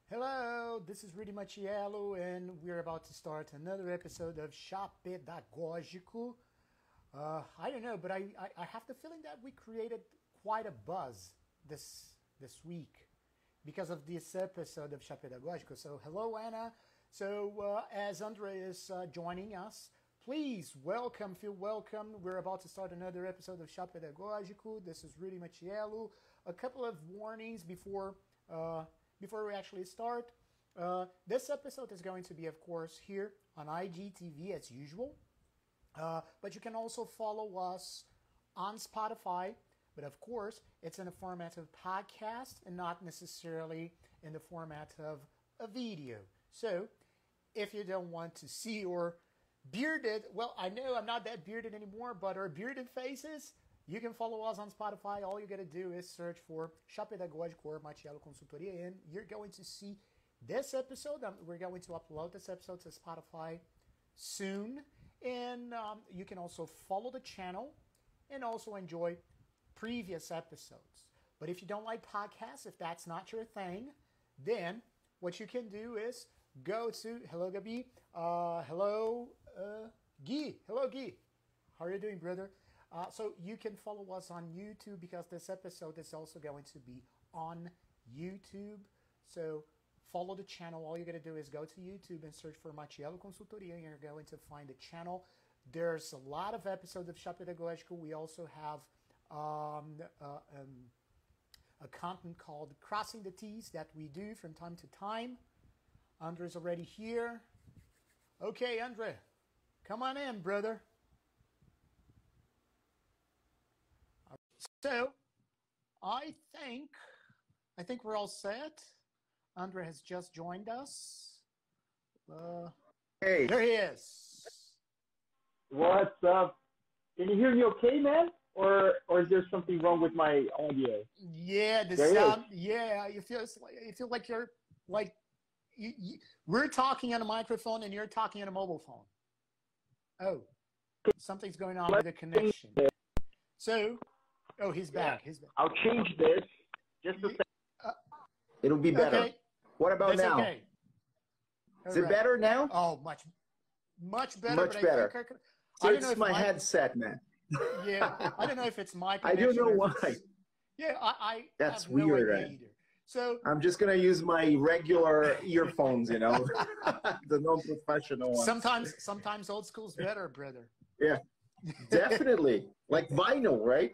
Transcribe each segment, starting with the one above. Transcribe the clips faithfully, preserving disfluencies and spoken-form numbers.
Hello, this is Rudy Machiello, and we're about to start another episode of Chá Pedagógico. Uh, I don't know, but I, I, I have the feeling that we created quite a buzz this this week because of this episode of Chá Pedagógico. So, hello, Anna. So, uh, as Andre is uh, joining us, please welcome, feel welcome. We're about to start another episode of Chá Pedagógico. This is Rudy Machiello. A couple of warnings before... Uh, Before we actually start, uh, this episode is going to be, of course, here on I G T V as usual. Uh, but you can also follow us on Spotify. But of course, it's in the format of podcast and not necessarily in the format of a video. So if you don't want to see our bearded, well, I know I'm not that bearded anymore, but our bearded faces, you can follow us on Spotify. All you got to do is search for Chá Pedagógico or Machiello Consultoria, and you're going to see this episode. Um, we're going to upload this episode to Spotify soon. And um, you can also follow the channel and also enjoy previous episodes. But if you don't like podcasts, if that's not your thing, then what you can do is go to, hello, Gabi. Uh, hello, uh, Guy. Hello, Guy. How are you doing, brother? Uh, so you can follow us on YouTube because this episode is also going to be on YouTube. So follow the channel. All you got to do is go to YouTube and search for Machiello Consultoria, and you're going to find the channel. There's a lot of episodes of Chá Pedagógico. We also have um, uh, um, a content called Crossing the T's that we do from time to time. Andre's already here. Okay, Andre, come on in, brother. So, I think, I think we're all set. Andre has just joined us. Uh, hey. There he is. What's up? Can you hear me okay, man? Or or is there something wrong with my audio? Yeah, the there sound, yeah, you feel, you feel like you're, like, you, you, we're talking on a microphone and you're talking on a mobile phone. Oh, something's going on with the connection. So... Oh, he's back. Yeah. He's back. I'll change this just a second. Uh, It'll be better. Okay. What about That's now? Okay. Is All it right. better now? Oh, much, much better. Much but better. I think I, could, So I don't it's know if my my, headset, man. Yeah, I don't know if it's my I connection. don't know or if why. it's- Yeah, I, I That's have no weird, idea right? either. So I'm just going to use my regular earphones, you know, the non-professional ones. sometimes, sometimes old school's better, brother. Yeah, definitely. Like vinyl, right?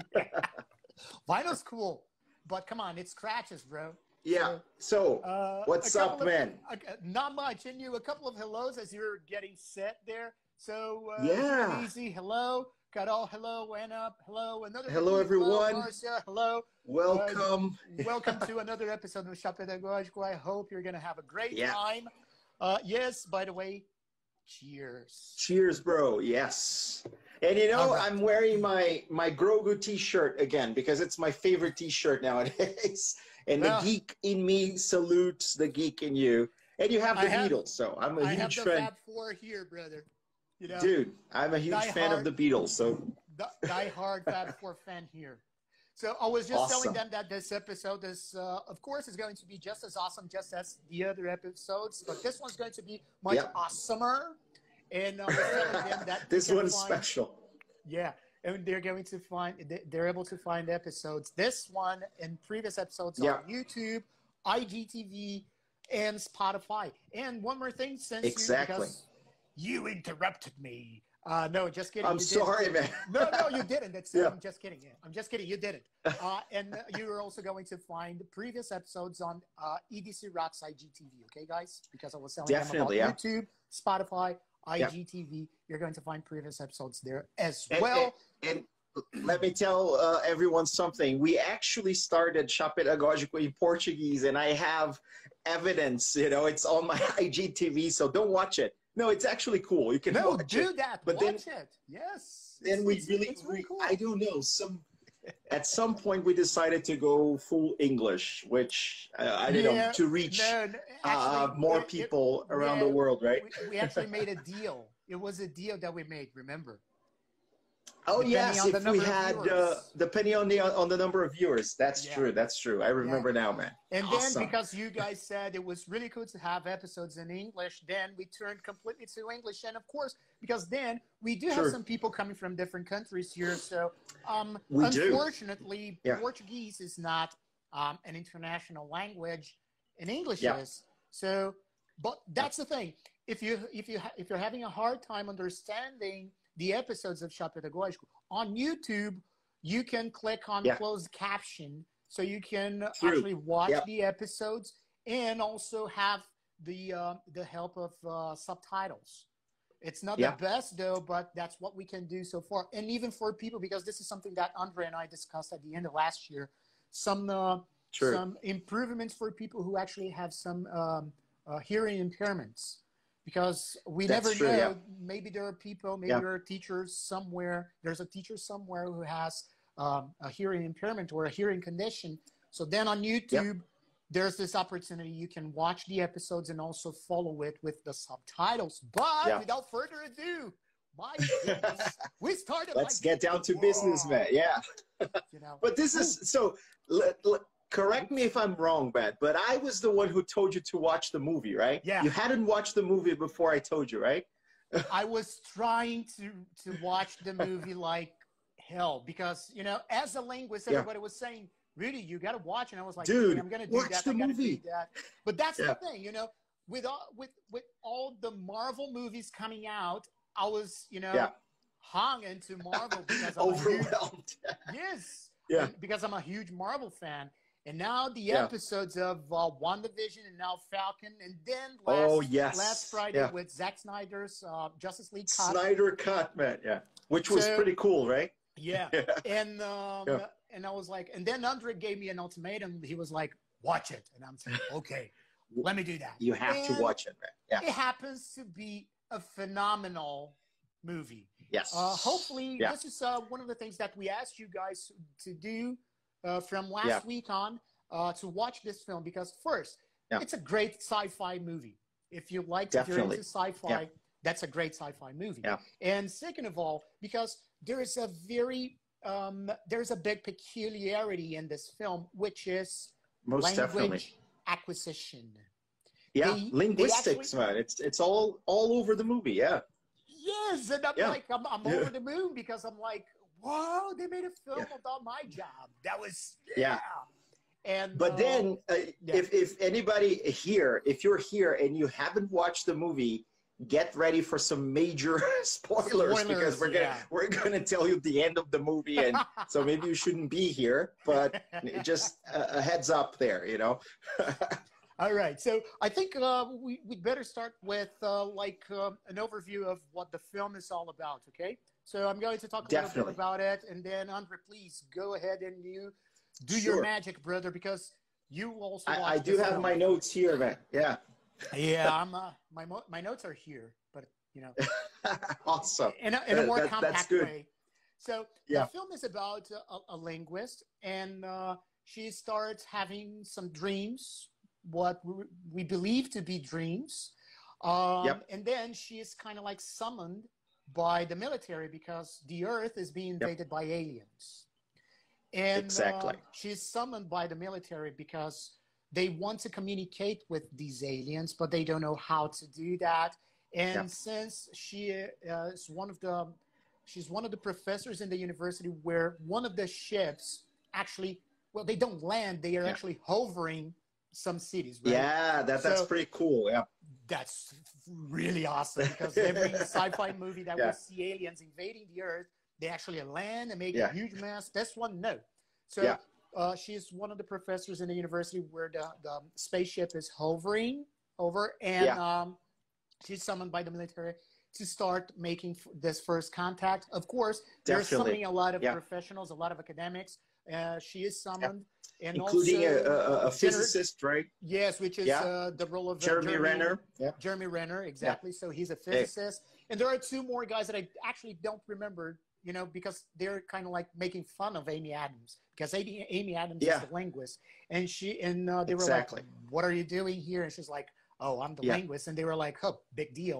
Vinyl's cool, but come on, it scratches, bro. Yeah. So, Uh, what's a couple up, of- man? uh, not much. And you, a couple of hellos as you're getting set there. So, uh, Yeah. easy. Hello. Carol, hello. Anna, hello. Another Hello, Hello, everyone. Marcia, hello. Welcome. Uh, welcome to another episode of Chá Pedagógico. I hope you're going to have a great Yeah. time. Uh, yes, by the way, cheers. Cheers, bro. Yes. And you know, All right. I'm wearing my my Grogu t-shirt again because it's my favorite t-shirt nowadays. And Well, the geek in me salutes the geek in you. And you have I the have- Beatles, so I'm a I have huge the fan. Fab Four here, brother. You know, Dude, I'm a huge Die fan Hard. of the Beatles, so Die die hard Fab Four fan here. So I was just Awesome. telling them that this episode is, uh, of course, is going to be just as awesome, just as the other episodes, but this one's going to be much Yep. awesomer. And I was telling them that this you can one's find- special. Yeah, and they're going to find, they- they're able to find episodes. This one and previous episodes Yeah. on YouTube, I G T V, and Spotify. And one more thing, since Exactly. you, because you interrupted me. Uh, no, just kidding. I'm you sorry, didn't. man. No, no, you didn't. That's, Yeah. I'm just kidding. I'm just kidding. You didn't. Uh, and you're also going to find previous episodes on uh, E D C Rocks I G T V. Okay, guys? Because I was telling Definitely, them yeah. about YouTube, Spotify, I G T V. You're going to find previous episodes there as And, well. and, and let me tell uh, everyone something. We actually started Chá Pedagógico in Portuguese, and I have evidence. You know, it's on my I G T V, so don't watch it. No, it's actually cool. You can No, watch do it. that. But then- Watch it. Yes. Then It's- we it's- really, it's really we- cool. I don't know. Some at some point we decided to go full English, which uh, I don't Yeah, know to reach no, no, uh, actually, more it- it- people around yeah, the world, right? We, we actually made a deal. It was a deal that we made. Remember? Oh depending yes, on the if we number of had uh, viewers. depending on the on the number of viewers. That's Yeah. true. That's true. I remember Yeah. now, man. And Awesome. then because you guys said it was really cool to have episodes in English, then we turned completely to English. And of course, because then we do have Sure. some people coming from different countries here. So um, We do. unfortunately, Yeah. Portuguese is not um, an international language, and English Yeah. is. So, but that's the thing. If you if you ha- if you're having a hard time understanding the episodes of Chá Pedagógico on YouTube, you can click on Yeah. closed caption, so you can True. actually watch Yep. the episodes and also have the uh, the help of uh, subtitles. It's not Yeah. the best though, but that's what we can do so far. And even for people, because this is something that Andre and I discussed at the end of last year, some uh, True. some improvements for people who actually have some um, uh, hearing impairments. Because we That's never true, know, yeah. maybe there are people, maybe Yeah. there are teachers somewhere. There's a teacher somewhere who has um, a hearing impairment or a hearing condition. So then on YouTube, there's this opportunity. You can watch the episodes and also follow it with the subtitles. But Yeah. without further ado, my goodness, we started. Let's like, get down to business, whoa, man. Yeah. You know, But this is so. Let, let- correct me if I'm wrong, man. But I was the one who told you to watch the movie, right? Yeah. You hadn't watched the movie before I told you, right? I was trying to to watch the movie like hell because you know, as a linguist, Yeah. everybody was saying, "Rudy, you got to watch," and I was like, Dude, "Okay, I'm gonna do watch that. the I gotta movie." do that." But that's Yeah. the thing, you know, with all with with all the Marvel movies coming out, I was you know Yeah. hung into Marvel because I'm a huge, Overwhelmed. yes, Yeah. and because I'm a huge Marvel fan. And now the Yeah. episodes of uh, WandaVision and now Falcon, and then last, Oh, yes. last Friday Yeah. with Zack Snyder's uh, Justice League cut. Snyder cut, man. Yeah. Which was So- pretty cool, right? Yeah. Yeah. And um, Yeah. and I was like, and then Andre gave me an ultimatum. He was like, watch it. And I'm saying, okay, let me do that. You have And to watch it, man. Yeah. It happens to be a phenomenal movie. Yes. Uh, hopefully, Yeah. this is uh, one of the things that we asked you guys to do uh, from last Yeah. week on uh, to watch this film because first, Yeah. it's a great sci-fi movie. If you like, if you're Definitely. into sci-fi, Yeah. that's a great sci-fi movie. Yeah. And second of all, because there is a very um, there's a big peculiarity in this film, which is Most language definitely. acquisition. Yeah. they- they Linguistics, actually- man. It's it's all all over the movie. Yeah. Yes, and I'm Yeah. like, I'm, I'm Yeah. over the moon because I'm like, wow, they made a film Yeah. about my job. That was Yeah. And But uh, then, uh, yeah. if if anybody here, if you're here and you haven't watched the movie, get ready for some major spoilers, because Spoilers, we're gonna yeah. we're gonna tell you the end of the movie, and so maybe you shouldn't be here. But just a, a heads up there, you know. all right, so I think uh, we we'd better start with uh, like um, an overview of what the film is all about. Okay, so I'm going to talk a little Definitely. bit about it, and then Andre, please go ahead and you do your Sure. magic, brother, because you also. I, I watched do this have film. my notes here, man. Yeah. Yeah, I'm. Uh, my mo- my notes are here, but you know. Awesome. in a, in a That- more that- that's compact good. way. So Yeah. the film is about a, a linguist, and uh, she starts having some dreams, what we, we believe to be dreams. Um, Yep. And then she is kind of like summoned by the military because the Earth is being invaded by aliens. And Exactly. uh, she's summoned by the military because they want to communicate with these aliens, but they don't know how to do that. And Yep. since she uh, is one of the, she's one of the professors in the university where one of the ships actually, well, they don't land; they are Yeah. actually hovering some cities. Right? Yeah, that that's So- pretty cool. Yeah. That's really awesome because every sci-fi movie that Yeah. we see aliens invading the Earth, they actually land and make Yeah. a huge mess. This one, no. So Yeah. uh, she's one of the professors in the university where the, the spaceship is hovering over, and um, she's summoned by the military to start making f- this first contact. Of course, they're Definitely. summoning a lot of Yeah. professionals, a lot of academics. Uh, she is summoned. And Including also, a, a, a uh, physicist, right? Yes, which is Yeah. uh, the role of uh, Jeremy, Renner. Yeah. Jeremy Renner, exactly. So he's a physicist. And there are two more guys that I actually don't remember, you know, because they're kind of like making fun of Amy Adams because Amy, Amy Adams Yeah. is the linguist. And she and uh, they Exactly. were like, what are you doing here? And she's like, oh, I'm the Yeah. linguist. And they were like, oh, big deal.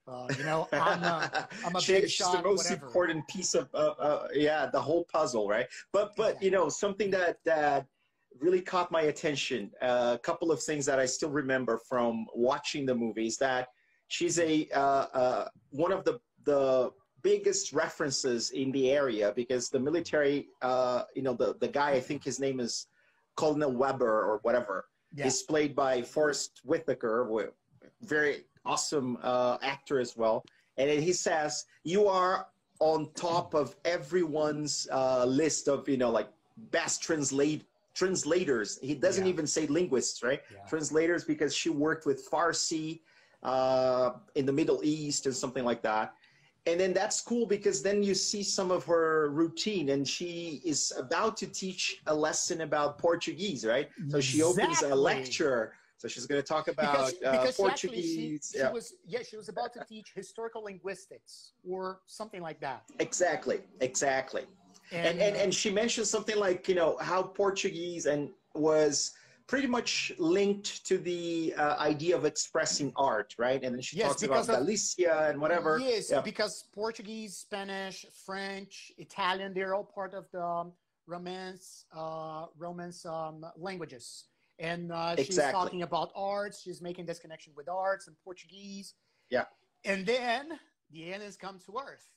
Uh, you know, I'm a, I'm a she, big she's shot, the most whatever. important piece of, uh, uh, yeah, the whole puzzle, right? But, but Exactly. you know, something that, that really caught my attention, uh, a couple of things that I still remember from watching the movie is that she's a, uh, uh, one of the, the biggest references in the area because the military, uh, you know, the, the guy, I think his name is Colonel Weber or whatever, Yeah. is played by Forrest Whitaker, very awesome uh, actor as well. And then he says, you are on top of everyone's uh, list of, you know, like best translate translators. He doesn't Yeah. even say linguists, right? Yeah. Translators, because she worked with Farsi uh, in the Middle East and something like that. And then that's cool because then you see some of her routine and she is about to teach a lesson about Portuguese, right? So she opens Exactly. a lecture. So she's going to talk about because, because uh, she actually she, Portuguese. she yeah. was yeah she was about to teach historical linguistics or something like that. Exactly, exactly. And And and, uh, and she mentioned something like, you know, how Portuguese and was pretty much linked to the uh, idea of expressing art, right? And then she yes, talks about because of Galicia and whatever. yes, Yeah. because Portuguese, Spanish, French, Italian, they're all part of the um, Romance uh, Romance um, languages. And uh, she's Exactly. talking about arts. She's making this connection with arts and Portuguese. Yeah. And then the aliens come to Earth.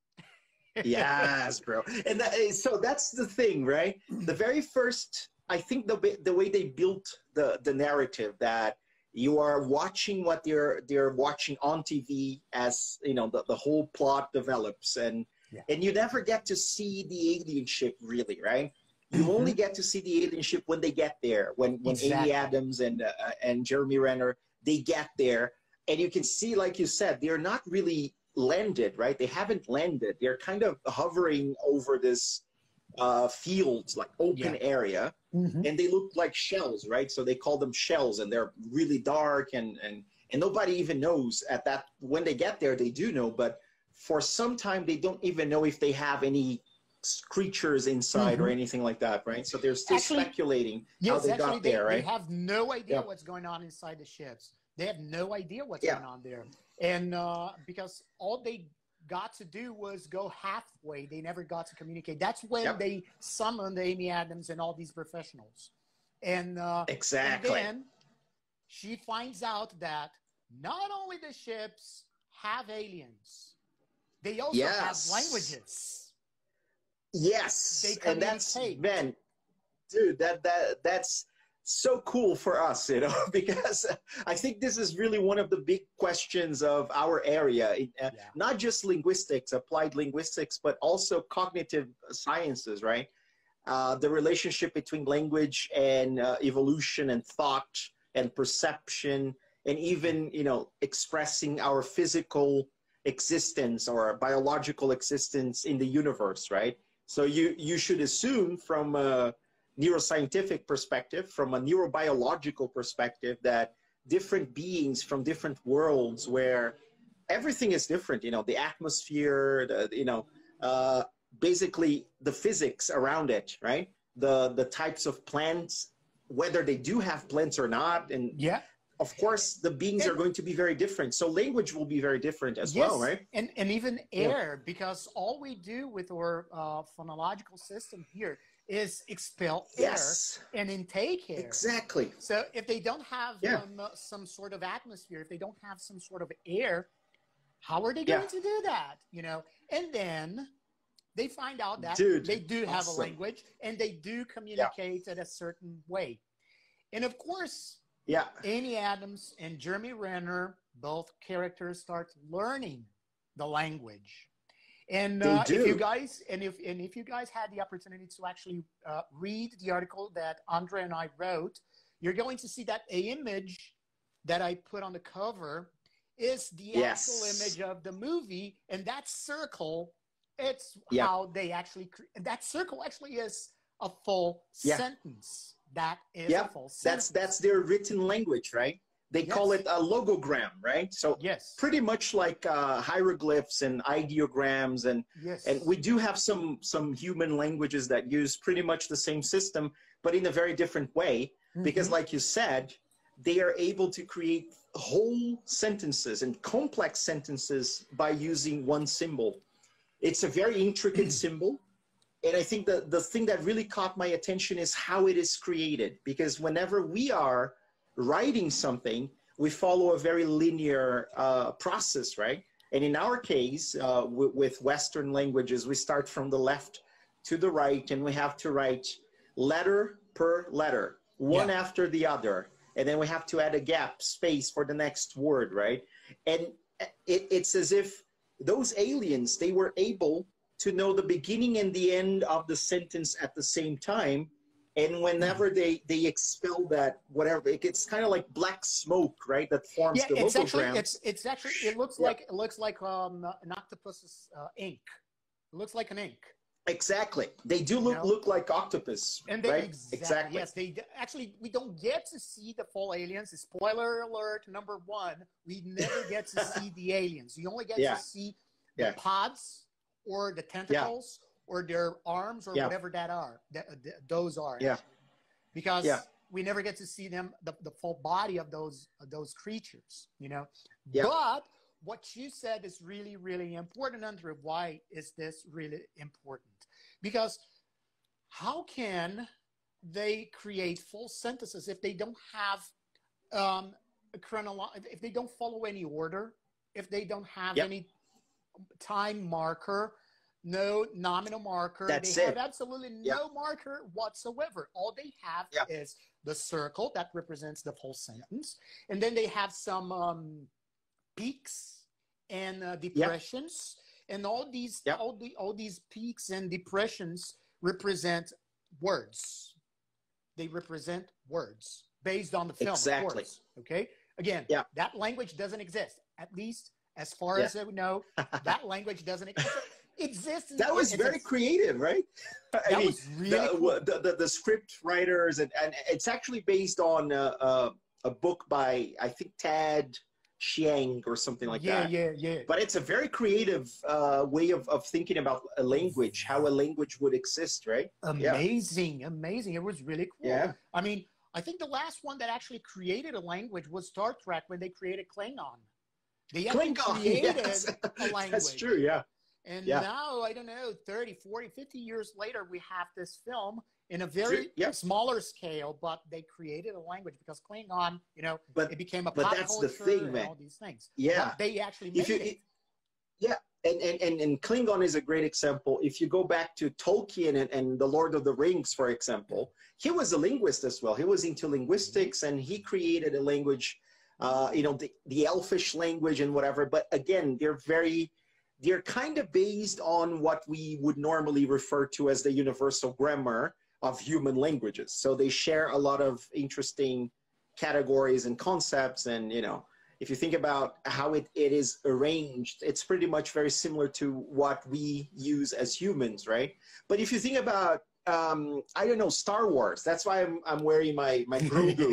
Yes, bro. And that, so that's the thing, right? The very first, I think the the way they built the the narrative that you are watching what they're they're watching on T V as, you know, the, the whole plot develops, and Yeah. and you never get to see the alien ship really, right? You only get to see the alien ship when they get there, when when Exactly. Amy Adams and uh, and Jeremy Renner, they get there, and you can see, like you said, they're not really landed, right? They haven't landed. They're kind of hovering over this uh, fields, like open Yeah. area, Mhm. and they look like shells, right? So they call them shells, and they're really dark, and and and nobody even knows at that when they get there. They do know, but for some time they don't even know if they have any creatures inside or Mhm. anything like that, right? So they're still Actually, speculating how Yes, they actually, got they, there, they right? have no idea Yeah. what's going on inside the ships. They have no idea what's Yeah. going on there. And uh, because all they got to do was go halfway, they never got to communicate. That's when Yep. they summoned Amy Adams and all these professionals. And, uh, Exactly. and then she finds out that not only the ships have aliens, they also Yes. have languages. Yes, They and that's communicate. man, dude. That that that's so cool for us, you know, because I think this is really one of the big questions of our area. It, uh, Yeah. Not just linguistics, applied linguistics, but also cognitive sciences, right? Uh, the relationship between language and uh, evolution and thought and perception, and even, you know, expressing our physical existence or biological existence in the universe, right? So you you should assume from a neuroscientific perspective, from a neurobiological perspective, that different beings from different worlds where everything is different, you know, the atmosphere, the, you know, uh, basically the physics around it, right? The the types of plants, whether they do have plants or not, and Yeah. of course the beings And- are going to be very different. So language will be very different as well, right? And, and even Yeah. air, because all we do with our uh, phonological system here is expel Yes, air and intake air. exactly. So if they don't have Yeah. um, uh, some sort of atmosphere, if they don't have some sort of air, how are they Yeah. going to do that? You know, and then they find out that Dude, they do have awesome. a language and they do communicate in a certain way. And of course, Yeah, Amy Adams and Jeremy Renner, both characters, start learning the language. And They uh, if do. you guys and if and if you guys had the opportunity to actually uh, read the article that Andre and I wrote, you're going to see that a image that I put on the cover is the Yes. actual image of the movie, and that circle, it's Yeah. how they actually cre- and that circle actually is a full Yeah. sentence. That is Yeah, a full that's sentence. that's their written language, right? They call Yes. it a logogram, right? So Yes. pretty much like uh, hieroglyphs and ideograms, and Yes. and we do have some some human languages that use pretty much the same system, but in a very different way. Because, Mhm. like you said, they are able to create whole sentences and complex sentences by using one symbol. It's a very intricate symbol. And I think that the thing that really caught my attention is how it is created. Because whenever we are writing something, we follow a very linear uh, process, right? And in our case, uh, with Western languages, we start from the left to the right, and we have to write letter per letter, one yeah. after the other. And then we have to add a gap, space for the next word, right? And it, it's as if those aliens, they were able to know the beginning and the end of the sentence at the same time. And whenever they, they expel that, whatever, it's kind of like black smoke, right? That forms yeah, the it's logogram. Actually, it's, it's actually, it looks yeah. like, it looks like um, an octopus's uh, ink. It looks like an ink. Exactly. They do look, you know? look like octopus, and they, right? Exactly, exactly. Yes, they actually, we don't get to see the full aliens. Spoiler alert, number one, we never get to see the aliens. You only get yeah. to see the yeah. pods or the tentacles yeah. or their arms or yeah. whatever that are, that, th those are. Yeah. Because yeah. we never get to see them, the, the full body of those, of those creatures, you know? Yeah. But what you said is really, really important, Andrew. Why is this really important? Because how can they create full sentences if they don't have um, a chronolo- if they don't follow any order, if they don't have yep. any time marker, no nominal marker, That's they it. have absolutely yep. no marker whatsoever. All they have yep. is the circle that represents the whole sentence, and then they have some um, peaks and uh, depressions. Yep. And all these, yep. all the, all these peaks and depressions represent words. They represent words based on the film, exactly. of course. Okay. Again, yeah. that language doesn't exist. At least as far yeah. as I know, that language doesn't exist. Exists. That was very creative, right? I that mean, was really the, cool. the, the, the script writers, and, and it's actually based on uh, uh, a book by, I think, Tad Chiang or something like yeah, that. Yeah, yeah, yeah. But it's a very creative uh, way of, of thinking about a language, how a language would exist, right? Amazing, yeah. amazing. It was really cool. Yeah. I mean, I think the last one that actually created a language was Star Trek when they created Klingon. They actually Klingon, created yes. a language. That's true, yeah. And yeah. now, I don't know, thirty, forty, fifty years later, we have this film in a very yeah. smaller scale, but they created a language because Klingon, you know, but, it became a but pop that's culture the thing, and man. all these things. Yeah. But they actually made if you, it. Yeah, and, and, and, and Klingon is a great example. If you go back to Tolkien and, and The Lord of the Rings, for example, he was a linguist as well. He was into linguistics, and he created a language, uh, you know, the, the Elfish language and whatever. But again, they're very... they're kind of based on what we would normally refer to as the universal grammar of human languages. So they share a lot of interesting categories and concepts. And, you know, if you think about how it, it is arranged, it's pretty much very similar to what we use as humans, right? But if you think about, um, I don't know, Star Wars, that's why I'm, I'm wearing my, my Grogu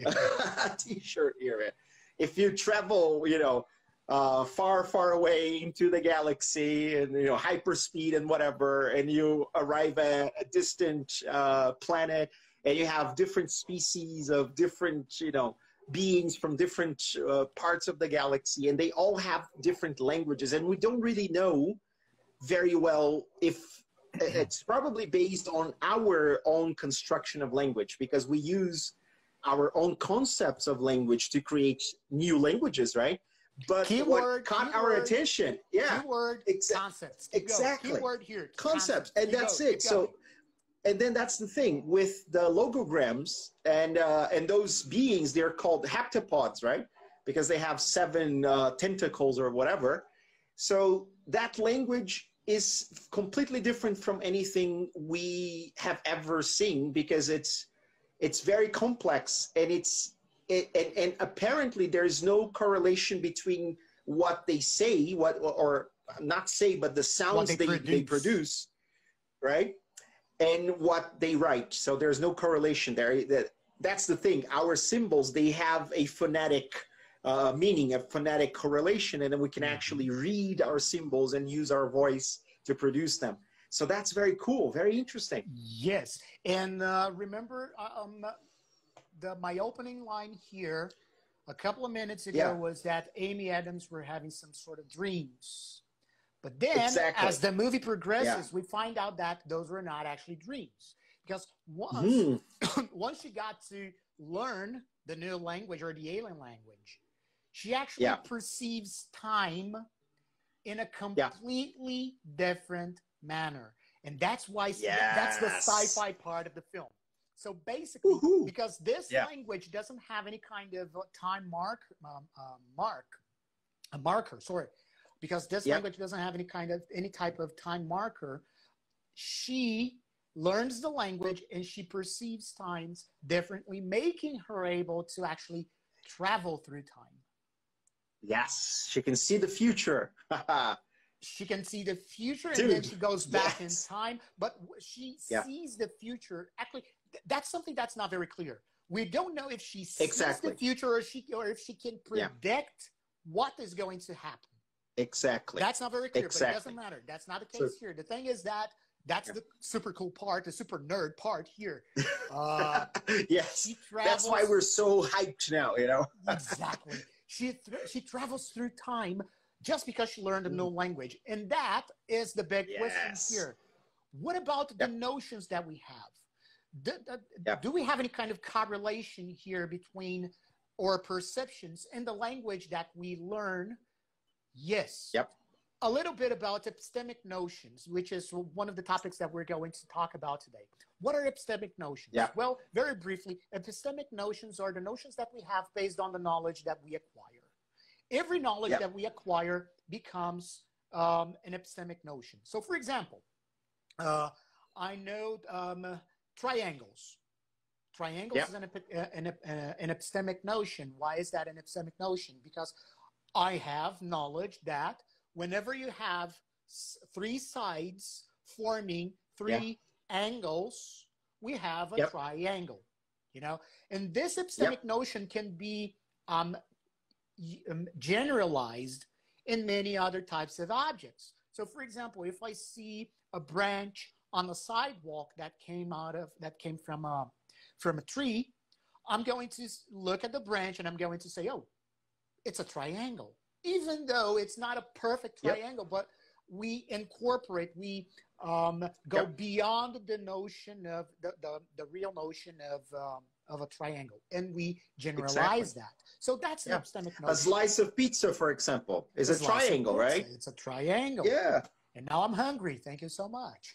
t-shirt here. If you travel, you know, Uh, far, far away into the galaxy and, you know, hyperspeed and whatever, and you arrive at a distant uh, planet, and you have different species of different, you know, beings from different uh, parts of the galaxy, and they all have different languages, and we don't really know very well if it's probably based on our own construction of language, because we use our own concepts of language to create new languages, right? But keyword, what caught keyword, our attention, yeah, keyword, exa concepts. Keep exactly. Going. Keyword here, concepts, and keep that's going, it. So, and then that's the thing with the logograms and uh, and those beings. They're called haptopods, right? Because they have seven uh, tentacles or whatever. So that language is completely different from anything we have ever seen, because it's it's very complex, and it's it, and, and apparently there is no correlation between what they say, what or not say, but the sounds they, they, produce. they produce, right, and what they write. So there's no correlation there. That that's the thing. Our symbols, they have a phonetic uh, meaning, a phonetic correlation, and then we can actually read our symbols and use our voice to produce them. So that's very cool, very interesting. Yes, and uh, remember, um, the my opening line here a couple of minutes ago Yeah. was that Amy Adams were having some sort of dreams. But then, Exactly. as the movie progresses, Yeah. we find out that those were not actually dreams. Because once, Hmm. once she got to learn the new language or the alien language, she actually Yeah. perceives time in a Yeah. completely different manner. And that's why that's the Yes. sci-fi part of the film. So basically, Woohoo. because this Yeah. language doesn't have any kind of time mark, um, uh, mark, a marker, sorry, because this Yep. language doesn't have any kind of any type of time marker, she learns the language and she perceives times differently, making her able to actually travel through time. Yes, she can see the future. She can see the future and Dude, then she goes back yes. in time, but she Yeah. sees the future. Actually, th- that's something that's not very clear. We don't know if she sees Exactly. the future or she or if she can Yeah. predict what is going to happen. Exactly. That's not very clear, but it Exactly. doesn't matter. That's not the So- case here. The thing is that that's Yeah. the super cool part, the super nerd part here. Uh, Yes. she travels. That's why we're so hyped now, you know? Exactly. She th- she travels through time just because she learned a new language, and that is the big Yes. question here. What about the Yep. notions that we have? Do, do- Yep. do we have any kind of correlation here between or perceptions in the language that we learn? Yes. Yep. A little bit about epistemic notions, which is one of the topics that we're going to talk about today. What are epistemic notions? Yeah. Well, very briefly, epistemic notions are the notions that we have based on the knowledge that we acquire. Every knowledge Yep. that we acquire becomes um, an epistemic notion. So, for example, uh, I know um, triangles. Triangles Yep. is an, epi- uh, an, ep- uh, an epistemic notion. Why is that an epistemic notion? Because I have knowledge that whenever you have s- three sides forming three angles, we have a Yep. triangle. You know, and this epistemic notion can be um, y- um, generalized in many other types of objects. So, for example, if I see a branch on the sidewalk that came out of that came from a from a tree, I'm going to s- look at the branch and I'm going to say, "Oh, it's a triangle," even though it's not a perfect Yep. triangle, but we incorporate, we um, go Yep. beyond the notion of the, the, the real notion of, um, of a triangle, and we generalize that. So that's an Yeah. epistemic A notion. slice of pizza, for example, is a Slice of triangle, pizza, right? It's a triangle. Yeah. And now I'm hungry. Thank you so much.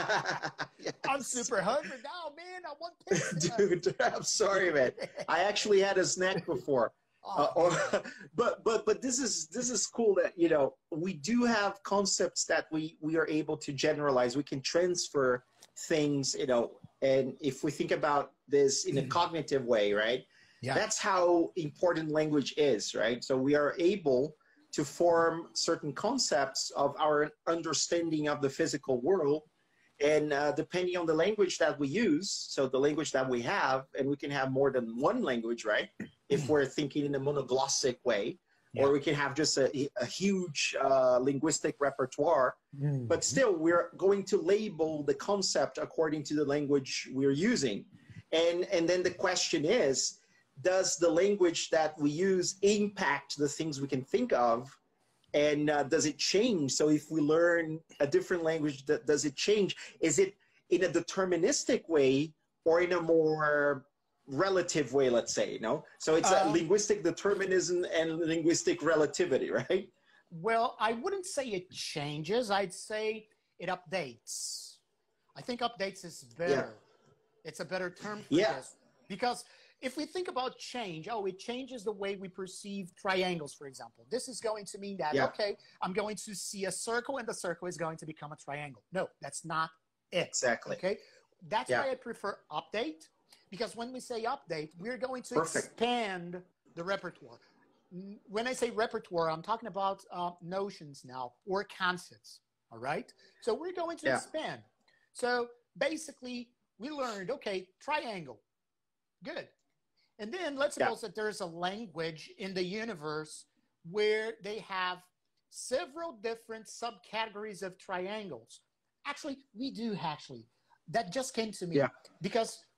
I'm super hungry now, man. I want pizza. Dude, I'm sorry, man. I actually had a snack before. Oh, Uh, or, but but but this is this is cool that you know we do have concepts that we we are able to generalize. We can transfer things, you know, and if we think about this in a cognitive way, right? yeah. That's how important language is, right? So we are able to form certain concepts of our understanding of the physical world. And uh, depending on the language that we use, so the language that we have, and we can have more than one language, right? If we're thinking in a monoglossic way, Yeah. or we can have just a, a huge uh, linguistic repertoire. Mm. But still, we're going to label the concept according to the language we're using. And, and then the question is, does the language that we use impact the things we can think of? And uh, does it change? So if we learn a different language, th- does it change? Is it in a deterministic way or in a more relative way, let's say, you know? So it's a Um, linguistic determinism and linguistic relativity, right? Well, I wouldn't say it changes. I'd say it updates. I think updates is better. It's a better term for Yeah. this. Because if we think about change, oh, it changes the way we perceive triangles, for example. This is going to mean that, Yeah. okay, I'm going to see a circle and the circle is going to become a triangle. No, that's not it. Exactly. Okay? That's Yeah. why I prefer update. Because when we say update, we're going to Perfect. expand the repertoire. N- When I say repertoire, I'm talking about uh, notions now or concepts. All right? So we're going to Yeah. expand. So basically, we learned, okay, triangle. Good. And then let's Yeah. suppose that there's a language in the universe where they have several different subcategories of triangles. Actually, we do actually. That just came to me Yeah. because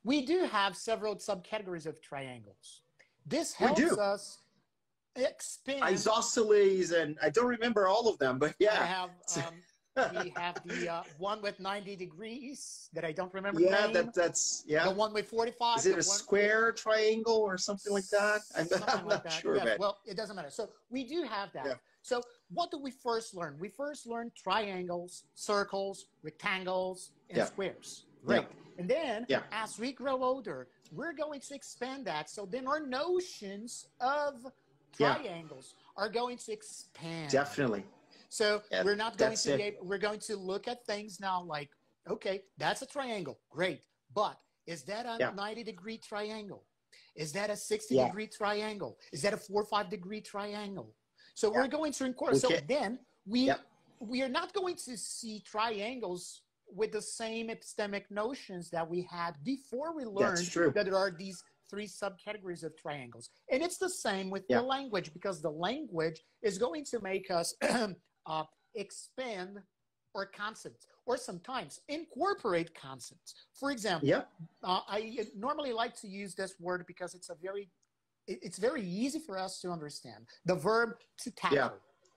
we do have several subcategories of triangles. This We helps do. us expand. Isosceles, and I don't remember all of them, but I yeah. have um, we have the uh, one with ninety degrees that I don't remember the Yeah, name. that that's yeah. The one with forty-five. Is it the a one, square triangle or something like that? I'm, something I'm like not that. sure, Yes. man. Well, it doesn't matter. So we do have that. Yeah. So what do we first learn? We first learn triangles, circles, rectangles, and Yeah. squares. Great. And then Yeah. as we grow older, we're going to expand that. So then our notions of Yeah. triangles are going to expand. Definitely. So Yeah, we're not going that's to it. be able, we're going to look at things now like, okay, that's a triangle. Great. But is that a Yeah. ninety degree triangle? Is that a sixty Yeah. degree triangle? Is that a four or five degree triangle? So Yeah. we're going to incorporate. So Okay. then we Yeah. we are not going to see triangles with the same epistemic notions that we had before we learned true. that there are these three subcategories of triangles. And it's the same with Yeah. the language, because the language is going to make us uh, expand our concepts, or sometimes incorporate concepts. For example, Yeah. uh, I normally like to use this word because it's a very, it- it's very easy for us to understand. The verb to tackle. Yeah.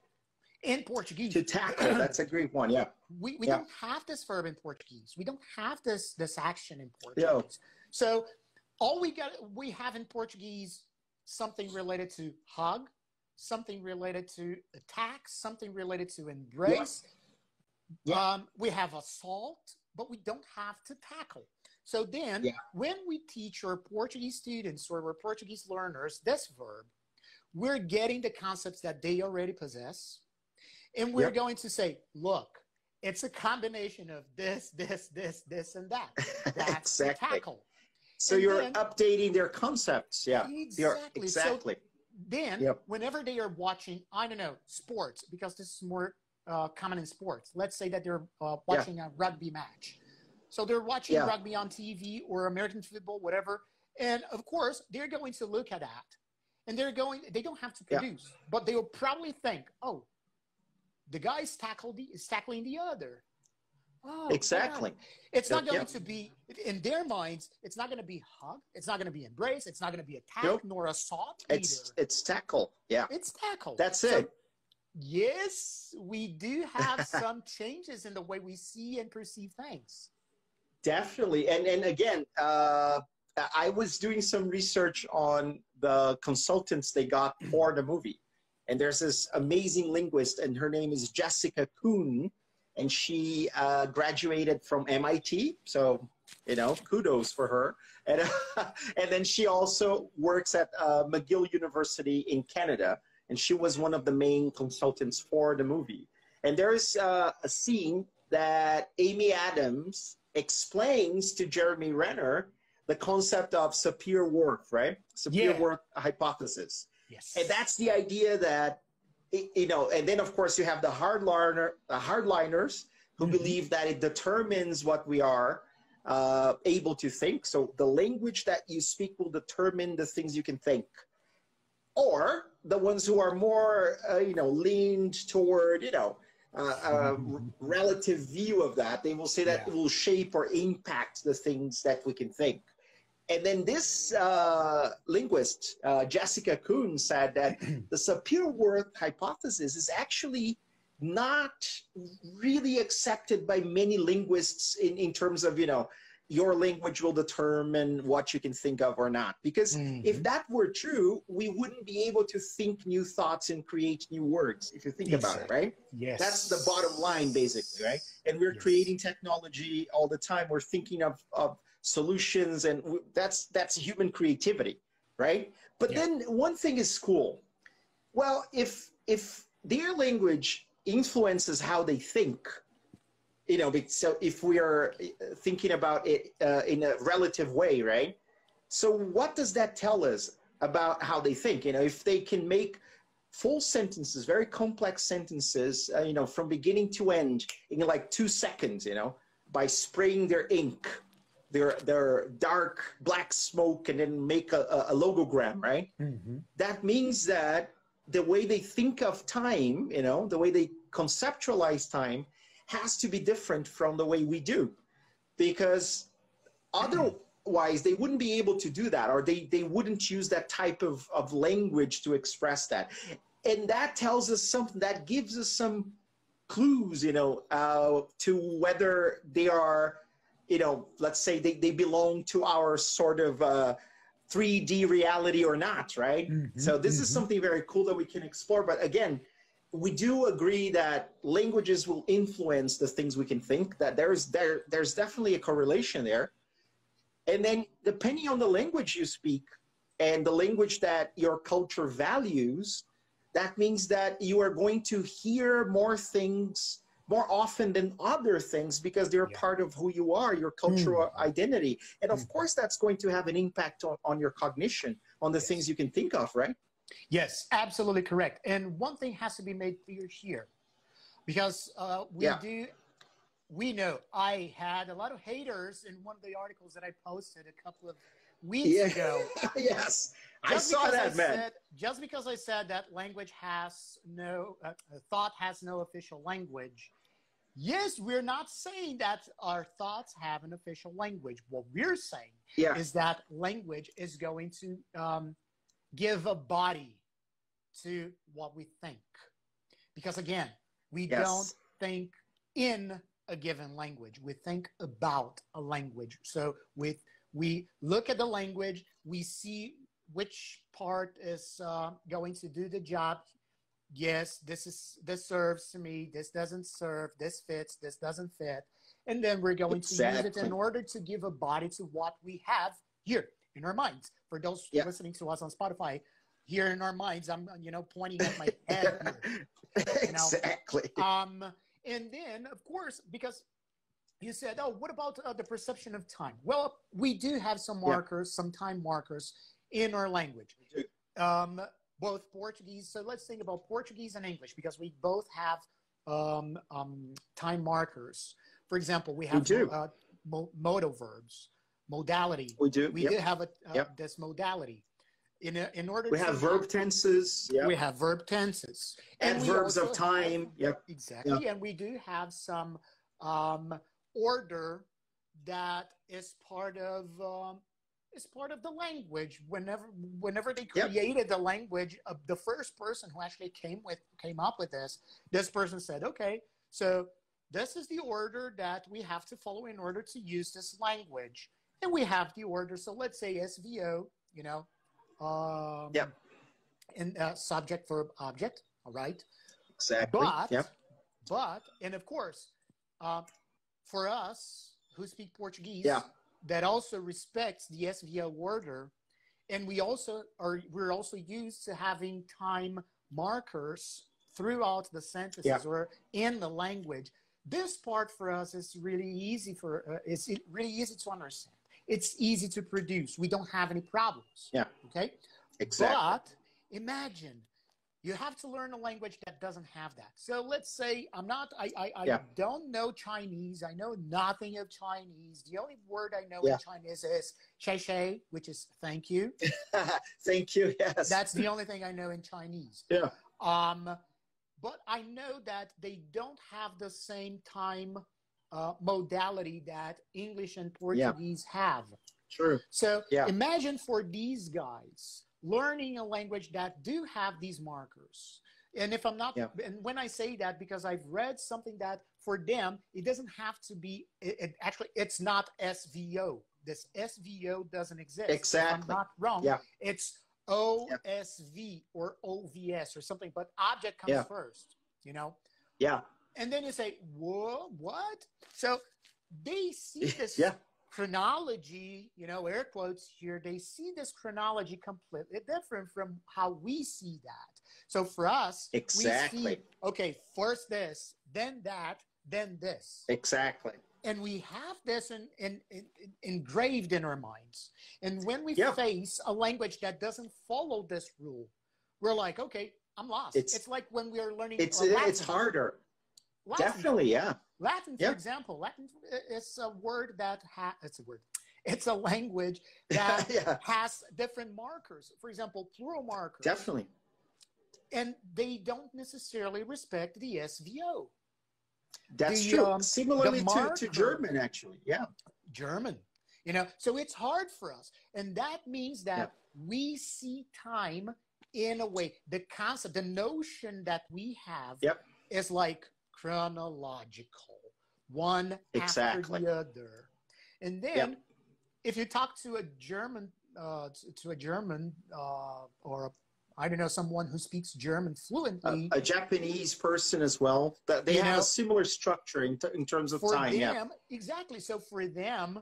In Portuguese, To tackle, that's a great one. Yeah. we, we Yeah. don't have this verb in Portuguese. We don't have this this action in Portuguese. So all we got we have in Portuguese something related to hug, something related to attack, something related to embrace. Yeah. Um, we have assault, but we don't have to tackle. So then, Yeah. when we teach our Portuguese students or our Portuguese learners this verb, we're getting the concepts that they already possess. And we're Yep. going to say, look, it's a combination of this, this, this, this, and that. That's the Exactly. tackle. So And you're then- updating their concepts. Yeah. You're- Exactly. exactly. So then, Yep. whenever they are watching, I don't know, sports, because this is more uh, common in sports. Let's say that they're uh, watching a rugby match. So they're watching Yeah. rugby on T V or American football, whatever. And of course, they're going to look at that. And they're going, they don't have to Yeah. produce, but they will probably think, oh, the guy's tackled the, is tackling the other. Oh, Exactly. wow. It's not Yeah. going to be, in their minds, it's not going to be hug. It's not going to be embrace. It's not going to be attack Nope. nor assault It's either. it's tackle. Yeah. It's tackle. That's So, it. yes, we do have some changes in the way we see and perceive things. Definitely. And and again, uh, I was doing some research on the consultants they got for the movie. And there's this amazing linguist, and her name is Jessica Kuhn, and she uh, graduated from M I T. So, you know, kudos for her. And, uh, and then she also works at uh, McGill University in Canada, and she was one of the main consultants for the movie. And there's uh, a scene that Amy Adams explains to Jeremy Renner the concept of superior worth, right? Superior Yeah. worth hypothesis. Yes. And that's the idea that, you know, and then of course you have the hardliner, the hardliners who Mhm. believe that it determines what we are uh, able to think. So the language that you speak will determine the things you can think. Or the ones who are more, uh, you know, leaned toward, you know, uh, uh, relative view of that. They will say that Yeah. it will shape or impact the things that we can think. And then this uh, linguist, uh, Jessica Kuhn, said that the superior worth hypothesis is actually not really accepted by many linguists in, in terms of, you know, your language will determine what you can think of or not. Because if Mhm. that were true, we wouldn't be able to think new thoughts and create new words, if you think about it, right? Yes. That's the bottom line, basically, right? And we're Yes. creating technology all the time. We're thinking of, of solutions, and w- that's that's human creativity, right? But Yeah. then one thing is cool. Well, if if their language influences how they think, you know, bec- so if we are uh, thinking about it uh, in a relative way, right? So what does that tell us about how they think? You know, if they can make full sentences, very complex sentences, uh, you know, from beginning to end in like two seconds, you know, by spraying their ink, their their dark black smoke, and then make a, a a logogram, right? Mhm. That means that the way they think of time, you know, the way they conceptualize time has to be different from the way we do. Because other wise, they wouldn't be able to do that, or they, they wouldn't use that type of, of language to express that. And that tells us something, that gives us some clues, you know, uh, to whether they are, you know, let's say they, they belong to our sort of uh, three D reality or not, right? Mm-hmm, so this mm-hmm. is something very cool that we can explore. But again, we do agree that languages will influence the things we can think, that there's, there, there's definitely a correlation there. And then depending on the language you speak and the language that your culture values, that means that you are going to hear more things more often than other things because they're yeah. part of who you are, your cultural mm. identity. And of mm. course, that's going to have an impact on, on your cognition, on the yes. things you can think of, right? Yes, absolutely correct. And one thing has to be made clear here, because uh, we yeah. do, we know I had a lot of haters in one of the articles that I posted a couple of weeks yeah. ago. yes, I saw that, I man. Said, just because I said that language has no, uh, thought has no official language. Yes, we're not saying that our thoughts have an official language. What we're saying yeah. is that language is going to um, give a body to what we think. Because again, we yes. don't think in a given language. We think about a language. So with we look at the language, we see which part is uh, going to do the job. Yes, this is this serves to me. This doesn't serve. This fits. This doesn't fit. And then we're going exactly. to use it in order to give a body to what we have here in our minds. For those yeah. listening to us on Spotify, here in our minds, I'm you know pointing at my head. Here, you know? Exactly. Um, and then of course, because you said, oh, what about uh, the perception of time? Well, we do have some markers, yeah. some time markers in our language. Um, both Portuguese. So let's think about Portuguese and English, because we both have um, um, time markers. For example, we have we uh, mo modal verbs, modality. We do. We yep. do have a, uh, yep. this modality. In, a, in order we to have verb tenses. Yep. We have verb tenses. And, and verbs of time. Have, yep. Exactly. Yep. And we do have some um, order that is part of um, is part of the language. Whenever whenever they created yep. the language, uh, the first person who actually came with came up with this, this person said, okay, so this is the order that we have to follow in order to use this language. And we have the order. So let's say S V O, you know, um, yep. and uh, subject, verb, object. All right. Exactly. But, yep. but, and of course, uh, for us who speak Portuguese, yeah. that also respects the S V O order, and we also are we're also used to having time markers throughout the sentences yeah. or in the language. This part for us is really easy for uh, it's really easy to understand. It's easy to produce. We don't have any problems. Yeah. Okay. Exactly. But imagine you have to learn a language that doesn't have that. So let's say I'm not, I, I, I yeah. don't know Chinese. I know nothing of Chinese. The only word I know yeah. in Chinese is "xie xie," which is thank you. Thank you. Yes. That's the only thing I know in Chinese. Yeah. Um, but I know that they don't have the same time uh, modality that English and Portuguese yeah. have. True. So yeah. imagine for these guys learning a language that do have these markers. And if I'm not, yeah. and when I say that, because I've read something that for them, it doesn't have to be, it, it actually, it's not S V O. This S V O doesn't exist. Exactly. If I'm not wrong. Yeah. It's O S V yeah. or O V S or something, but object comes yeah. first, you know? Yeah. And then you say, whoa, what? So they see this yeah. chronology, you know, air quotes here, they see this chronology completely different from how we see that. So for us, exactly. we see, okay, first this, then that, then this. Exactly. And we have this in, in, in, in, engraved in our minds. And when we yeah. face a language that doesn't follow this rule, we're like, okay, I'm lost. It's, it's like when we are learning It's, Latin. it's harder. Latin. Definitely, yeah. Latin, for yep. example, Latin is a word that has, it's a word, it's a language that yeah. has different markers. For example, plural markers. Definitely. And they don't necessarily respect the S V O. That's the, true. Um, Similarly to, to German, actually, yeah. German. You know, so it's hard for us. And that means that Yep. we see time in a way. The concept, the notion that we have Yep. is like chronological, one after Exactly. the other. And then Yep. if you talk to a German, uh, to, to a German uh, or a, I don't know, someone who speaks German A, fluently, a Japanese person as well. That they You have know, a similar structure in, t- in terms of for time. Yeah. them, exactly. So for them,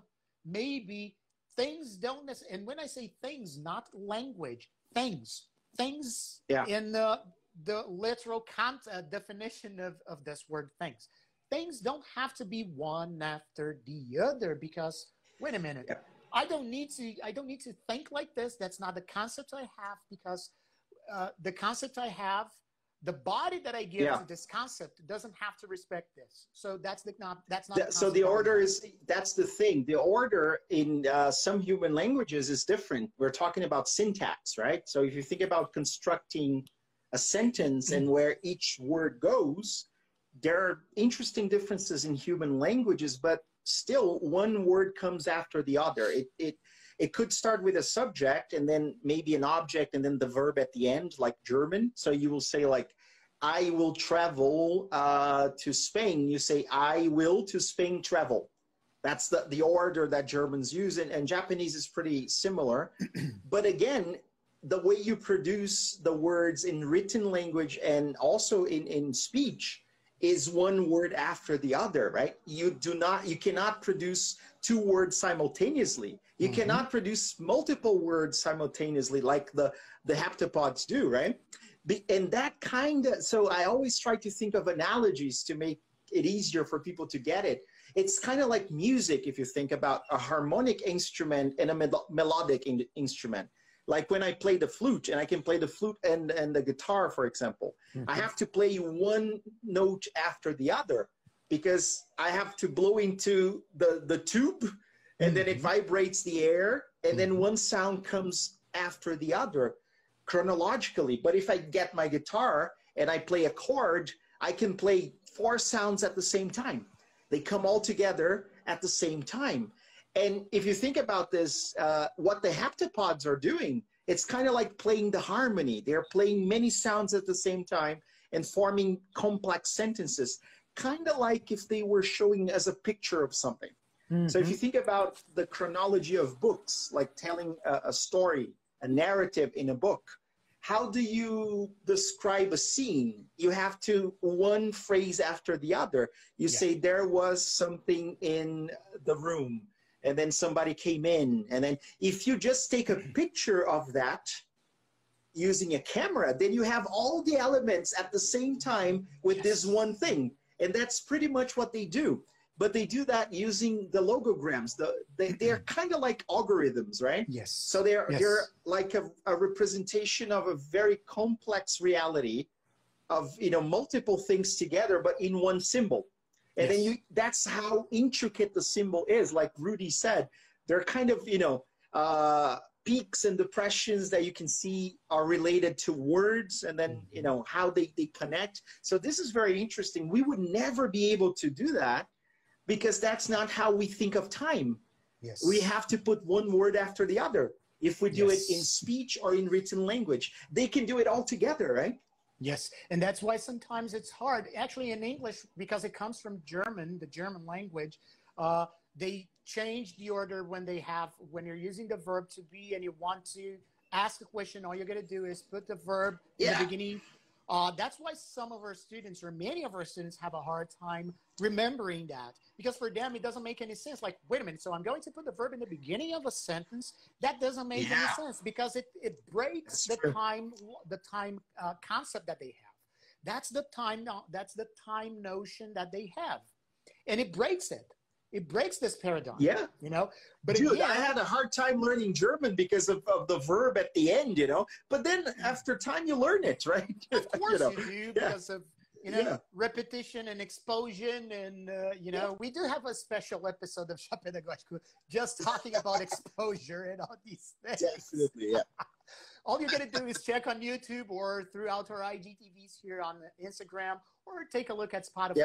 maybe things don't necessarily, and when I say things, not language, things, things Yeah. in the, the literal cont- uh, definition of, of this word things. Things don't have to be one after the other because, wait a minute, Yeah. I don't need to, I don't need to think like this. That's not the concept I have because uh, the concept I have, the body that I give Yeah. to this concept doesn't have to respect this. So that's the not that's not. Th- The so the concept that I order have. is, that's the thing. The order in uh, some human languages is different. We're talking about syntax, right? So if you think about constructing a sentence and where each word goes, there are interesting differences in human languages, but still one word comes after the other. It, it, it could start with a subject and then maybe an object and then the verb at the end, like German. So you will say like, I will travel uh, to Spain. You say, I will to Spain travel. That's the, the order that Germans use, and, and Japanese is pretty similar. But again, the way you produce the words in written language and also in, in speech is one word after the other, right? You do not, you cannot produce two words simultaneously. You Mhm. cannot produce multiple words simultaneously like the, the haptopods do, right? Be, and that kind of, so I always try to think of analogies to make it easier for people to get it. It's kind of like music if you think about a harmonic instrument and a mel- melodic in- instrument. Like when I play the flute, and I can play the flute and, and the guitar, for example, I have to play one note after the other because I have to blow into the, the tube and then it Mhm. vibrates the air and then Mhm. one sound comes after the other chronologically. But if I get my guitar and I play a chord, I can play four sounds at the same time. They come all together at the same time. And if you think about this, uh, what the haptopods are doing, it's kind of like playing the harmony. They're playing many sounds at the same time and forming complex sentences, kind of like if they were showing us a picture of something. So if you think about the chronology of books, like telling a, a story, a narrative in a book, how do you describe a scene? You have to one phrase after the other. You Yeah. say there was something in the room and then somebody came in. And then if you just take a picture of that using a camera, then you have all the elements at the same time with Yes. this one thing. And that's pretty much what they do. But they do that using the logograms. The, they, they're kind of like algorithms, right? Yes. So they're Yes. they're like a, a representation of a very complex reality of, you know, multiple things together, but in one symbol. And then Yes. you that's how intricate the symbol is. Like Rudy said, they're kind of, you know, uh, peaks and depressions that you can see are related to words and then, you know, how they, they connect. So this is very interesting. We would never be able to do that because that's not how we think of time. Yes. We have to put one word after the other. If we do Yes. it in speech or in written language, they can do it all together, right? Yes, and that's why sometimes it's hard. Actually, in English, because it comes from German, the German language, uh, they change the order when they have when you're using the verb to be and you want to ask a question. All you're going to do is put the verb in Yeah. the beginning. Uh, that's why some of our students, or many of our students, have a hard time remembering that because for them it doesn't make any sense. Like, wait a minute, so I'm going to put the verb in the beginning of a sentence. That doesn't make Yeah. any sense because it it breaks That's the true. time the time uh, concept that they have. That's the time no- that's the time notion that they have, and it breaks it. It breaks this paradigm. Yeah. You know, but Dude, again, I had a hard time learning German because of, of the verb at the end, you know. But then after time, you learn it, right? of course you know. you do Yeah. because of you know Yeah. repetition and exposure, and uh, you know we do have a special episode of Shop Pedagógico just talking about exposure and all these things. Definitely, yeah. All you're going to do is check on YouTube or throughout our I G T Vs here on Instagram, or take a look at Spotify. Yeah.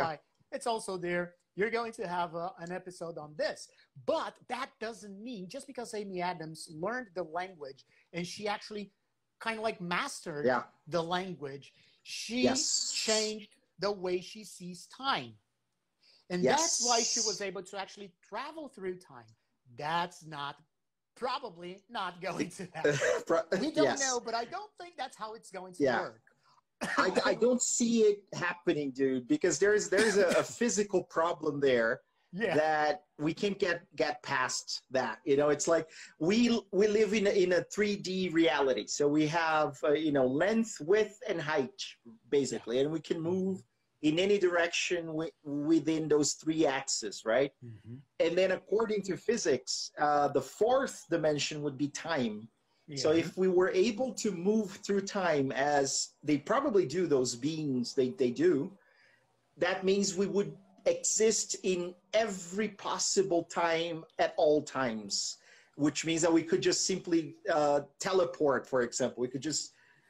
It's also there. You're going to have a, an episode on this. But that doesn't mean just because Amy Adams learned the language and she actually kind of like mastered yeah. the language, she Yes. changed the way she sees time. And Yes. that's why she was able to actually travel through time. That's not, probably not going to happen. We don't yes. know, but I don't think that's how it's going to Yeah. work. I, I don't see it happening, dude, because there's there's a, a physical problem there Yeah. that we can't get get past that. You know, it's like we we live in a, in a three D reality. So we have uh, you know, length, width, and height basically, and we can move in any direction wi- within those three axes, right? Mhm. And then according to physics, uh, the fourth dimension would be time. So Yeah. if we were able to move through time as they probably do, those beings, they, they do, that means we would exist in every possible time at all times, which means that we could just simply uh, teleport, for example. We could just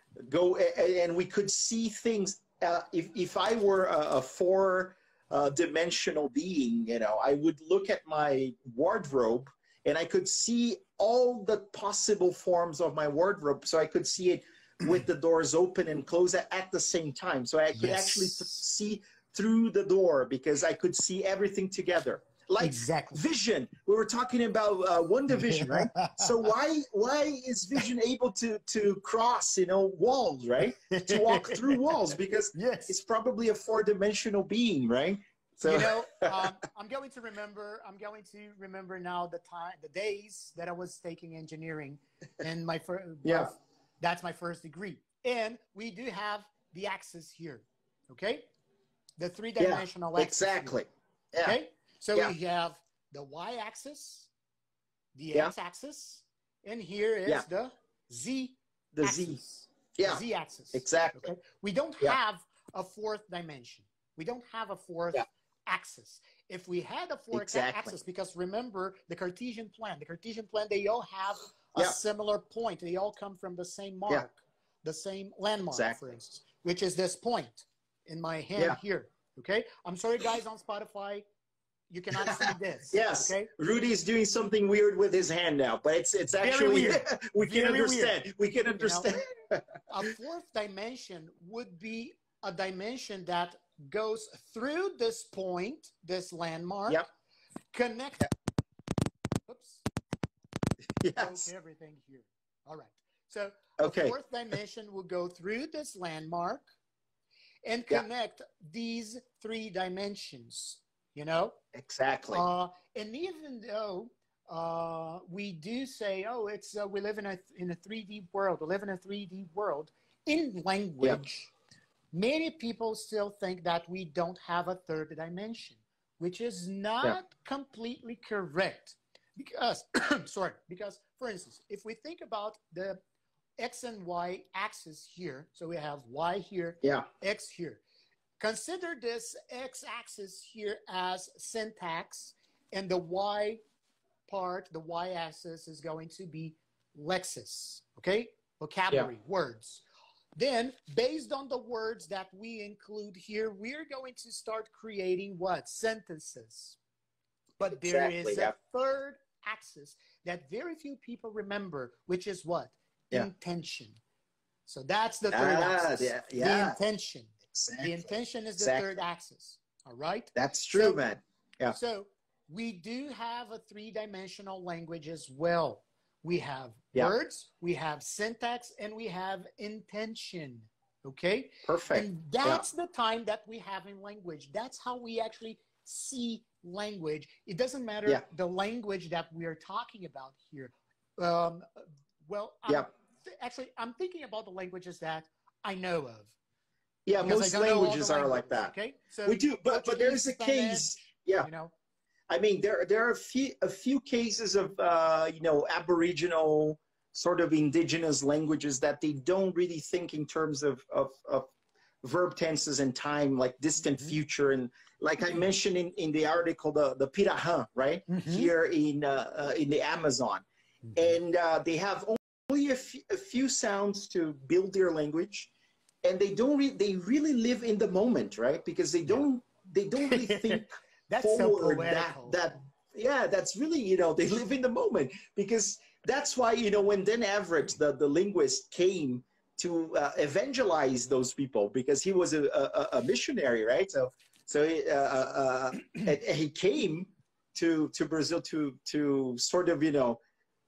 go a- and we could see things. Uh, if, if I were a, a four uh, dimensional being, you know, I would look at my wardrobe and I could see all the possible forms of my wardrobe. So I could see it with the doors open and closed at, at the same time. So I could Yes. actually th- see through the door because I could see everything together. Like Exactly. Vision. We were talking about uh, WandaVision, right? So why why is Vision able to to cross, you know, walls, right? To walk through walls because Yes. it's probably a four-dimensional being, right? So You know, um, I'm going to remember. I'm going to remember now the time, the days that I was taking engineering, and my first. Yeah. That's my first degree, and we do have the axis here. Okay, the three-dimensional yeah, axis. here. exactly. Yeah. Okay, so Yeah. we have the y-axis, the Yeah. x-axis, and here is Yeah. the z. The Z. axis. Yeah. Z-axis. Exactly. Okay, we don't Yeah. have a fourth dimension. We don't have a fourth Yeah. axis. If we had a fourth Exactly. axis, because remember the Cartesian plan, the Cartesian plan, they all have a Yeah. similar point. They all come from the same mark, Yeah. the same landmark, Exactly. for instance, which is this point in my hand Yeah. here. Okay, I'm sorry, guys, on Spotify, you cannot see this. Yes. Okay. Rudy's doing something weird with his hand now, but it's it's Very actually weird. we can Very understand. We can know? understand. A fourth dimension would be a dimension that goes through this point, this landmark, Yep. connect. Oops. Yes. Broke everything here. All right. So Okay. the fourth dimension will go through this landmark and Yeah. connect these three dimensions. You know, Exactly. uh, and even though uh, we do say, oh, it's uh, we live in a in a three D world, we live in a three D world in language. Many people still think that we don't have a third dimension, which is not Yeah. completely correct. Because, sorry, because for instance, if we think about the X and Y axis here, so we have Y here, Yeah. X here. Consider this X-axis here as syntax, and the Y part, the Y-axis, is going to be lexis, okay? Vocabulary, words. Then, based on the words that we include here, we're going to start creating what? Sentences. But there Exactly, is yeah. a third axis that very few people remember, which is what? Yeah. Intention. So that's the third Ah, axis. yeah, The yeah. intention. Exactly. The intention is the Exactly. third axis. All right. That's true, So- man. Yeah. So we do have a three-dimensional language as well. We have Yeah. words, we have syntax, and we have intention. Okay. Perfect. And that's the time that we have in language. That's how we actually see language. It doesn't matter Yeah. the language that we are talking about here. Um, well, I'm, Yeah. th- actually, I'm thinking about the languages that I know of. Yeah, Because most I don't know all languages the are like languages, that. Okay, so We do, but but there's a Portuguese, case. Spanish, Yeah. you know, I mean, there there are a few a few cases of uh, you know, Aboriginal sort of indigenous languages that they don't really think in terms of of, of verb tenses and time, like distant Mhm. future, and like I mentioned in, in the article, the the Pirahan, right, Mhm. here in uh, uh, in the Amazon, and uh, they have only a few, a few sounds to build their language, and they don't re- they really live in the moment, right, because they Yeah. don't they don't really think That's so forward that poetical. that yeah, that's really, you know, they live in the moment, because that's why, you know, when Dan Everett, the, the linguist, came to uh, evangelize those people, because he was a, a, a missionary, right? So so he, uh, uh, and he came to to Brazil to to sort of, you know,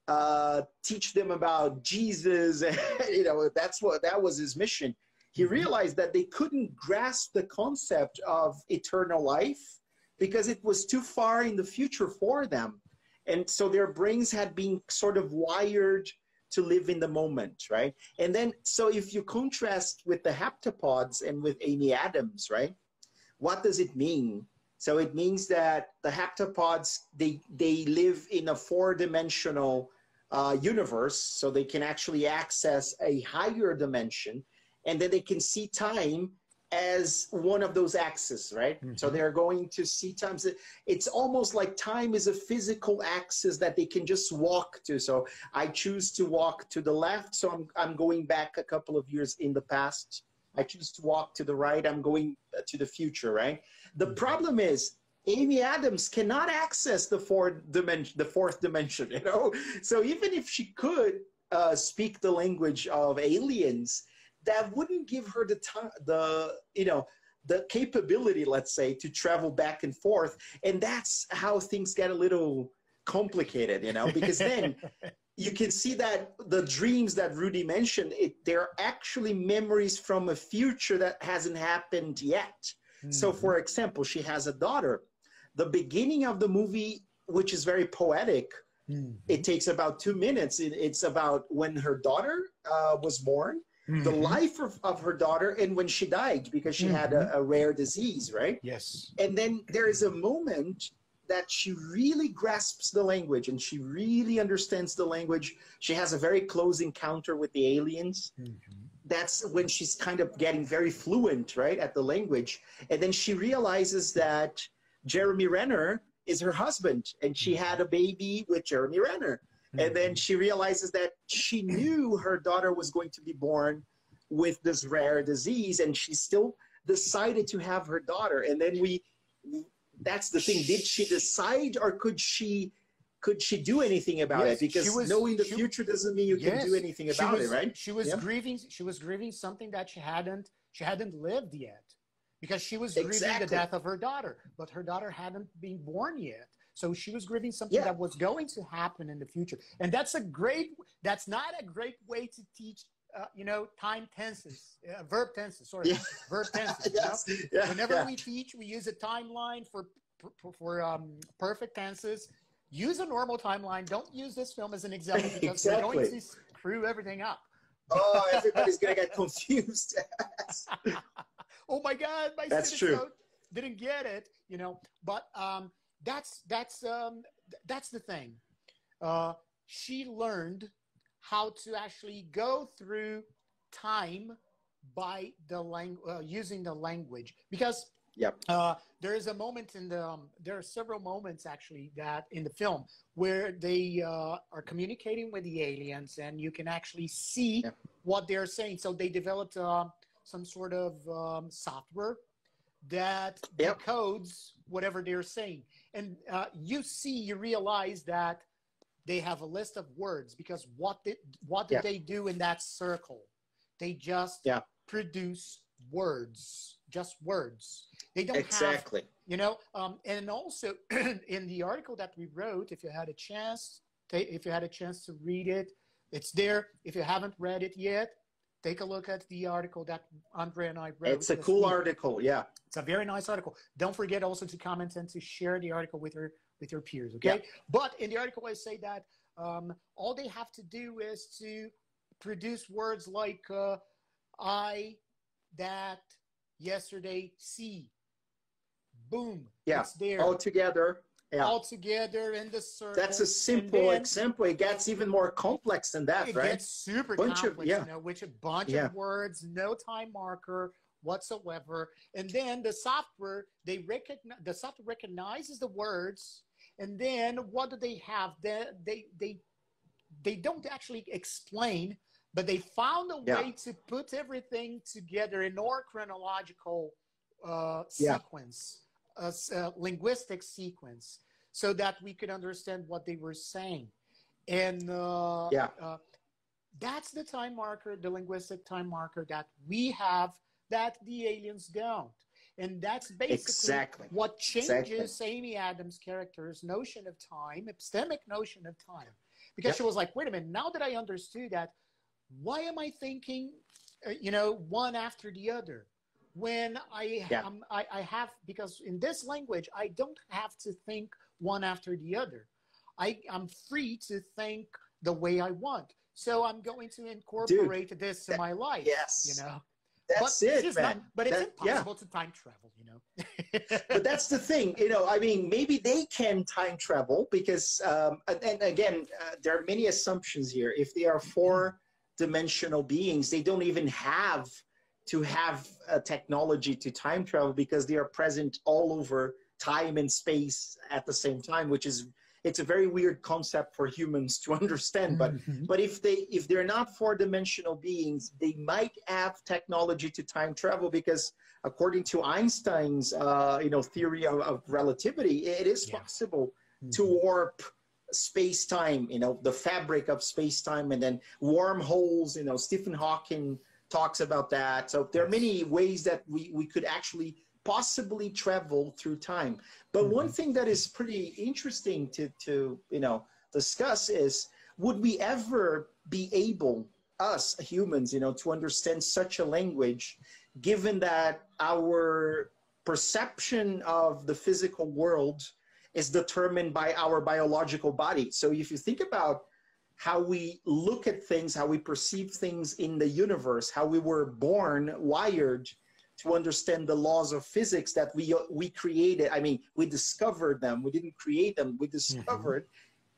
uh, teach them about Jesus. You know, that's what that was his mission. He Mm-hmm. realized that they couldn't grasp the concept of eternal life because it was too far in the future for them. And so their brains had been sort of wired to live in the moment, right? And then, so if you contrast with the haptopods and with Amy Adams, right? What does it mean? So it means that the haptopods, they, they live in a four-dimensional uh, universe, so they can actually access a higher dimension, and then they can see time as one of those axes, right? Mm-hmm. So they're going to see time. It's almost like time is a physical axis that they can just walk to. So I choose to walk to the left, so I'm, I'm going back a couple of years in the past. I choose to walk to the right, I'm going to the future, right? The mm-hmm. problem is Amy Adams cannot access the fourth dimension, the fourth dimension, you know? So even if she could uh, speak the language of aliens, that wouldn't give her the time, the, you know, the capability, let's say, to travel back and forth. And that's how things get a little complicated, you know, because then you can see that the dreams that Rudy mentioned, it, they're actually memories from a future that hasn't happened yet. Mm-hmm. So for example, she has a daughter. The beginning of the movie, which is very poetic, mm-hmm. it takes about two minutes. It, it's about when her daughter uh, was born, mm-hmm. the life of, of her daughter, and when she died, because she mm-hmm. had a, a rare disease, right? Yes. And then there is a moment that she really grasps the language and she really understands the language. She has a very close encounter with the aliens. Mm-hmm. That's when she's kind of getting very fluent, right, at the language. And then she realizes that Jeremy Renner is her husband, and she had a baby with Jeremy Renner. Mm-hmm. And then she realizes that she knew her daughter was going to be born with this rare disease, and she still decided to have her daughter. And then we, that's the thing, did she decide, or could she could she do anything about yes, it? Because was, knowing the she, future doesn't mean you yes, can do anything about was, it, right? She was yeah. grieving she was grieving something that she hadn't she hadn't lived yet. Because she was grieving exactly. the death of her daughter, but her daughter hadn't been born yet. So she was grieving something yeah. that was going to happen in the future. And that's a great, that's not a great way to teach, uh, you know, time tenses, uh, verb tenses, sorry, yeah. verb tenses. yes. You know? yeah. Whenever yeah. we teach, we use a timeline for, for, for um, perfect tenses. Use a normal timeline. Don't use this film as an example because exactly. we're going to screw everything up. Oh, everybody's going to get confused. Oh my God, my that's true. Didn't get it, you know. But um, that's that's um, that's the thing. Uh, she learned how to actually go through time by the lang- uh, using the language, because yep. uh, there is a moment in the um, there are several moments actually that in the film where they uh, are communicating with the aliens, and you can actually see yep. what they're saying. So they developed. Uh, some sort of um, software that yep. decodes whatever they're saying. And uh, you see, you realize that they have a list of words, because what did, what did yeah. they do in that circle? They just yeah. produce words, just words. They don't exactly. have, you know, um, and also in the article that we wrote, if you had a chance, if you had a chance to read it, it's there. If you haven't read it yet, take a look at the article that Andre and I wrote. It's a cool week. article, yeah. It's a very nice article. Don't forget also to comment and to share the article with your with your peers, okay? Yeah. But in the article, I say that um, all they have to do is to produce words like uh, I, that, yesterday, see. Boom. Yeah. It's there. All together. Yeah. All together in the circle. That's a simple then, example. It gets even more complex than that, it right? It gets super bunch complex, of, yeah. you know, which a bunch yeah. of words, no time marker whatsoever. And then the software, they recognize, the software recognizes the words, and then what do they have? They, they, they, they don't actually explain, but they found a yeah. way to put everything together in our chronological uh, yeah. sequence a, s- a linguistic sequence so that we could understand what they were saying. And uh, Yeah. uh, that's the time marker, the linguistic time marker that we have that the aliens don't. And that's basically Exactly. what Exactly. changes Amy Adams' character's notion of time, epistemic notion of time. Because Yep. she was like, wait a minute, now that I understood that, why am I thinking, uh, you know, one after the other? When I, Yeah. um, I, I have, because in this language, I don't have to think one after the other. I, I'm free to think the way I want. So I'm going to incorporate Dude, this in that, my life, you yes. know. But That's it's it, just not, man. but it's That yeah. impossible to time travel, you know. But that's the thing, you know. I mean, maybe they can time travel because, um, and, and again, uh, there are many assumptions here. If they are four-dimensional beings, they don't even have to have a technology to time travel because they are present all over time and space at the same time, which is it's a very weird concept for humans to understand. But Mhm. but if they if they're not four-dimensional beings, they might have technology to time travel because according to Einstein's uh, you know theory of, of relativity, it is Yeah. possible to Mhm. warp space-time, you know, the fabric of space-time, and then wormholes. You know, Stephen Hawking talks about that. So there are Yes. many ways that we we could actually possibly travel through time. But one Mhm. thing that is pretty interesting to to you know discuss is, would we ever be able, us humans, you know, to understand such a language, given that our perception of the physical world is determined by our biological body? So if you think about how we look at things, how we perceive things in the universe, how we were born, wired to understand the laws of physics that we we created. I mean, we discovered them. We didn't create them. We Mhm. discovered.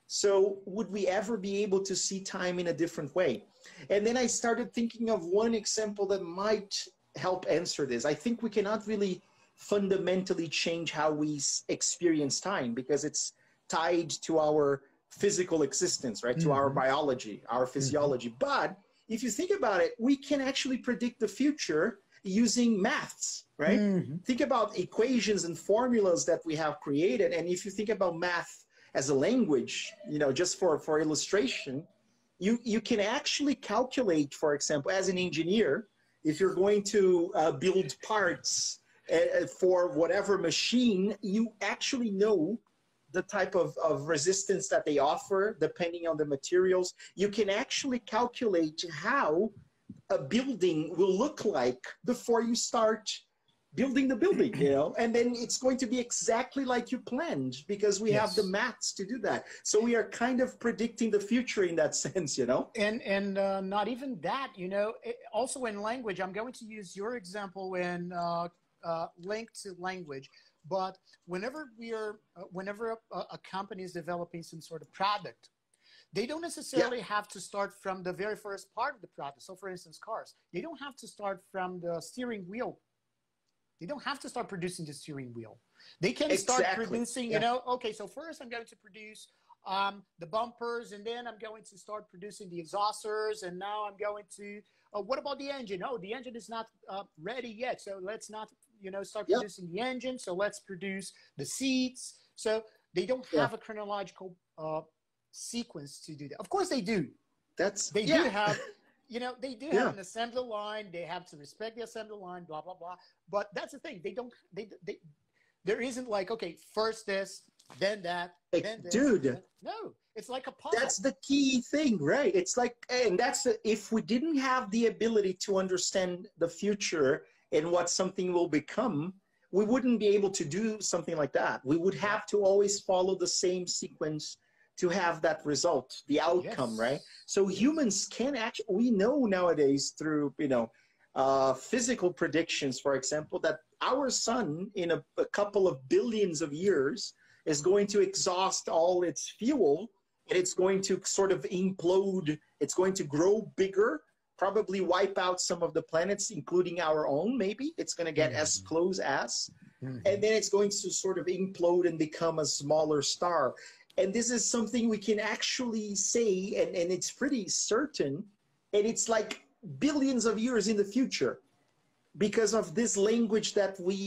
So would we ever be able to see time in a different way? And then I started thinking of one example that might help answer this. I think we cannot really fundamentally change how we experience time because it's tied to our physical existence, right? To our Mhm. biology, our Mhm. physiology. But if you think about it, we can actually predict the future using maths, right? Mhm. Think about equations and formulas that we have created. And if you think about math as a language, you know, just for, for illustration, you, you can actually calculate, for example, as an engineer, if you're going to uh, build parts uh, for whatever machine, you actually know the type of, of resistance that they offer depending on the materials. You can actually calculate how a building will look like before you start building the building, you know, and then it's going to be exactly like you planned because we have the Yes. maths to do that. So we are kind of predicting the future in that sense, you know. And and uh, not even that, you know. It, also in language, I'm going to use your example in uh, uh, linked to language. But whenever we are, uh, whenever a, a company is developing some sort of product, they don't Yeah, necessarily have to start from the very first part of the product. So, for instance, cars, they don't have to start from the steering wheel. They don't have to start producing the steering wheel. They can start exactly. producing, you Yeah, know, okay, so first I'm going to produce um, the bumpers, and then I'm going to start producing the exhausters, and now I'm going to, uh, what about the engine? Oh, the engine is not uh, ready yet, so let's not, you know, start yeah, producing the engine, so let's produce the seats. So they don't yeah. have a chronological uh, sequence to do that. Of course they do. That's They do yeah, have, you know, they do have yeah. an assembly line. They have to respect the assembly line, blah, blah, blah. But that's the thing. They don't, they, they, there isn't like, okay, first this, then that, Like, then this. dude, Then, no, it's like a that's puzzle. the key thing, right? It's like, and that's the, if we didn't have the ability to understand the future and what something will become, we wouldn't be able to do something like that. We would Yeah. have to always follow the same sequence to have that result, the outcome, right? Yes. So Yes. humans can actually, we know nowadays through, you know, uh, physical predictions, for example, that our sun in a, a couple of billions of years is going to exhaust all its fuel, and it's going to sort of implode. It's going to grow bigger, probably wipe out some of the planets, including our own, maybe. It's going to get as Mm-hmm. close as. And Mm-hmm. then it's going to sort of implode and become a smaller star. And this is something we can actually say, and, and it's pretty certain. And it's like billions of years in the future because of this language that we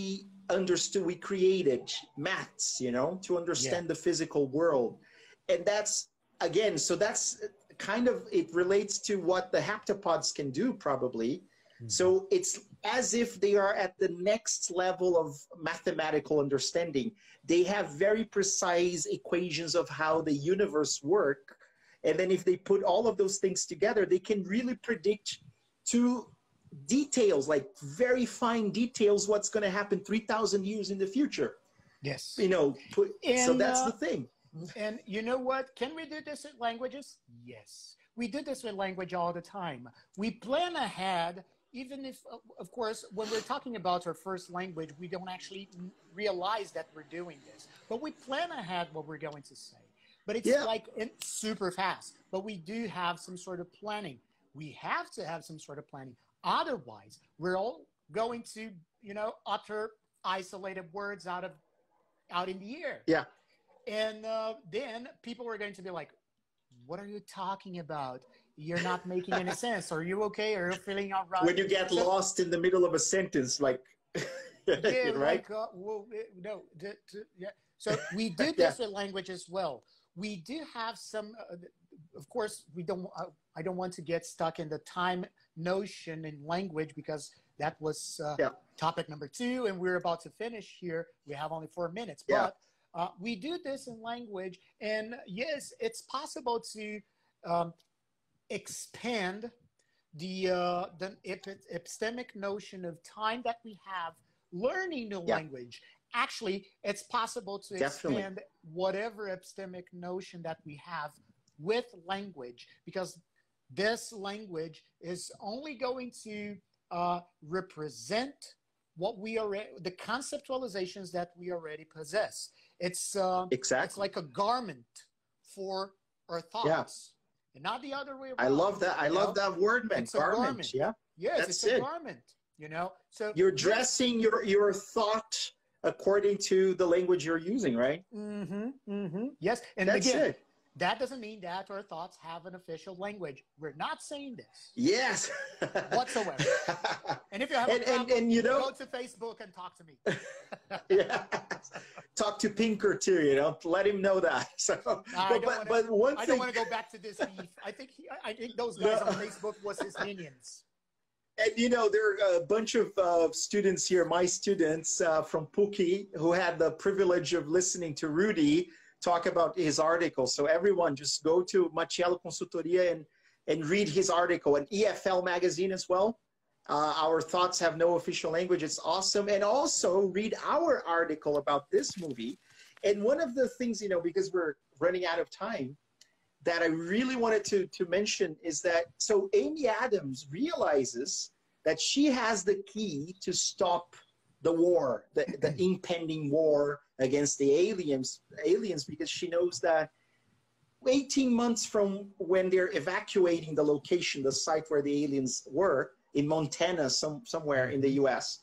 understood, we created maths, you know, to understand yeah. the physical world. And that's, again, so that's kind of, it relates to what the haptopods can do probably. Mm-hmm. So it's as if they are at the next level of mathematical understanding. They have very precise equations of how the universe work. And then if they put all of those things together, they can really predict to details, like very fine details, what's going to happen three thousand years in the future. Yes. You know, put, and, so that's uh, the thing. And you know what? Can we do this in languages? Yes. We do this with language all the time. We plan ahead, even if, of course, when we're talking about our first language, we don't actually realize that we're doing this. But we plan ahead what we're going to say. But it's yeah. like it's super fast. But we do have some sort of planning. We have to have some sort of planning. Otherwise, we're all going to, you know, utter isolated words out of out in the air. Yeah. And uh, then people are going to be like, what are you talking about? You're not making any sense. Are you okay? Are you feeling all right? When you get so, lost in the middle of a sentence, like, yeah, right? Like, uh, well, no, d- d- yeah. So we do this yeah. with language as well. We do have some, uh, of course, we don't, uh, I don't want to get stuck in the time notion in language because that was uh, yeah. topic number two, and we're about to finish here. We have only four minutes, yeah. but uh, we do this in language, and yes, it's possible to um, expand the uh, the ep- epistemic notion of time that we have learning the yeah. language. Actually, it's possible to Definitely. expand whatever epistemic notion that we have with language, because this language is only going to uh, represent what we already, the conceptualizations that we already possess. It's uh, exactly. It's like a garment for our thoughts, yeah. and not the other way around. I love that. I love know? that word, man. It's garment. A garment. Yeah. Yes, That's it's it. a garment. You know, so you're dressing your your thought according to the language you're using, right? Mm-hmm. Mm-hmm. Yes, and That's again, it. That doesn't mean that our thoughts have an official language. We're not saying this. Yes. Whatsoever. And if you have and, a problem, and, and, you know, go to Facebook and talk to me. Yeah. Talk to Pinker too, you know, let him know that. So, I but, don't but, wanna, but one I thing, don't want to go back to this beef. I think he, I think those guys no. on Facebook was his minions. And you know, there are a bunch of uh, students here, my students uh, from P U C I, who had the privilege of listening to Rudy talk about his article. So everyone just go to Macchiello Consultoria and, and read his article, and E F L magazine as well. Uh, Our Thoughts Have No Official Language. It's awesome. And also read our article about this movie. And one of the things, you know, because we're running out of time, that I really wanted to, to mention is that, so Amy Adams realizes that she has the key to stop the war, the, the impending war against the aliens, aliens, because she knows that eighteen months from when they're evacuating the location, the site where the aliens were, in Montana, some, somewhere in the U S,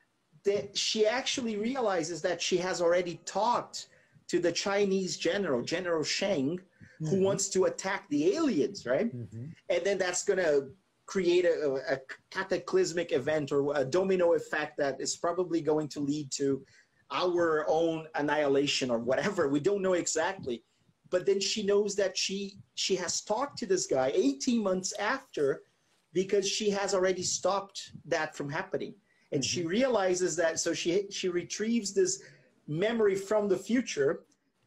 that she actually realizes that she has already talked to the Chinese general, General Sheng, who mm-hmm. wants to attack the aliens, right? Mm-hmm. And then that's going to create a, a cataclysmic event or a domino effect that is probably going to lead to our own annihilation or whatever. We don't know exactly. But then she knows that she she has talked to this guy eighteen months after, because she has already stopped that from happening. And mm-hmm. she realizes that, so she she retrieves this memory from the future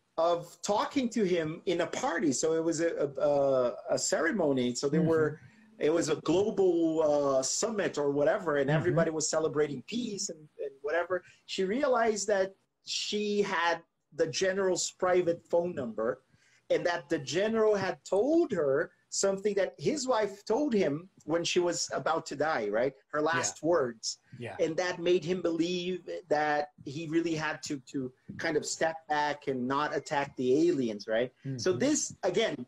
of talking to him in a party. So it was a, a, a ceremony. So there mm-hmm. were, it was a global uh, summit or whatever, and mm-hmm. everybody was celebrating peace and, and whatever. She realized that she had the general's private phone number, and that the general had told her something that his wife told him when she was about to die, right? Her last yeah. words. Yeah. And that made him believe that he really had to, to kind of step back and not attack the aliens, right? Mm-hmm. So this, again,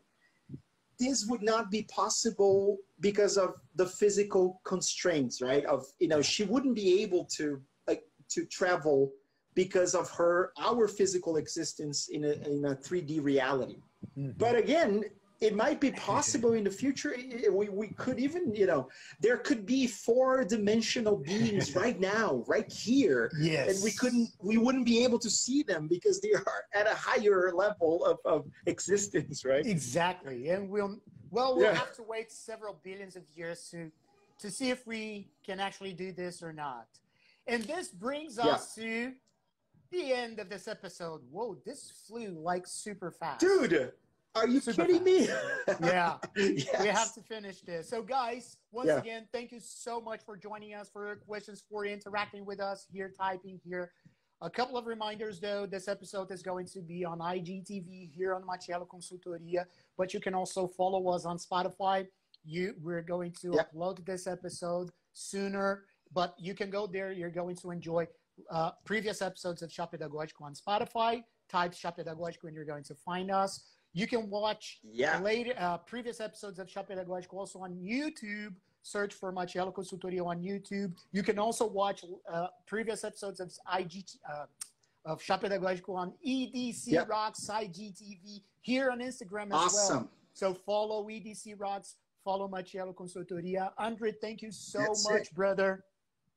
this would not be possible because of the physical constraints, right? Of, you know, she wouldn't be able to, like, to travel because of her, our physical existence in a, in a three D reality. Mm-hmm. But again, it might be possible in the future. We, we could even, you know, there could be four dimensional beings right now, right here. Yes. And we couldn't, we wouldn't be able to see them because they are at a higher level of, of existence, right? Exactly. And we'll, well, we'll Yeah. have to wait several billions of years to, to see if we can actually do this or not. And this brings us yeah. to the end of this episode. Whoa, this flew like super fast. Dude! Are you Super kidding me? Yeah. Yes. We have to finish this. So, guys, once yeah. again, thank you so much for joining us, for your questions, for interacting with us here, typing here. A couple of reminders, though. This episode is going to be on I G T V here on Machello Consultoria, but you can also follow us on Spotify. You, we're going to yeah. upload this episode sooner, but you can go there. You're going to enjoy uh, previous episodes of Chá Pedagógico on Spotify. Type Chá Pedagógico and you're going to find us. You can watch yeah. later uh, previous episodes of Chá Pedagógico also on YouTube. Search for Machello Consultoria on YouTube. You can also watch uh, previous episodes of I G T, uh, of Chá Pedagógico on E D C yep. Rocks I G T V here on Instagram as awesome. well. So follow E D C Rocks, follow Machello Consultoria. Andre, thank you so That's much, it. brother.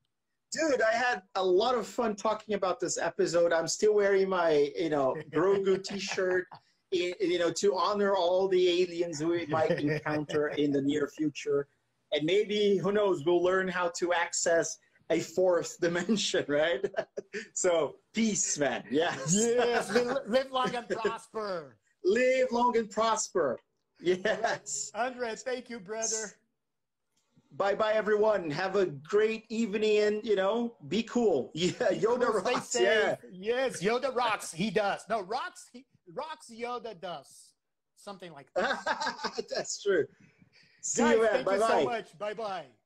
Dude, I had a lot of fun talking about this episode. I'm still wearing my, you know, Grogu t-shirt. You know, to honor all the aliens we might encounter in the near future. And maybe, who knows, we'll learn how to access a fourth dimension, right? So, peace, man. Yes. Yes, live, live long and prosper. Live long and prosper. Yes. Andre, thank you, brother. Bye-bye, everyone. Have a great evening and, you know, be cool. Yeah, Yoda cool, rocks. Yeah. Yes, Yoda rocks. He does. No, rocks, he, rocks Yoda does. Something like that. That's true. See Guys, you, man. thank Bye-bye. you so much. Bye-bye.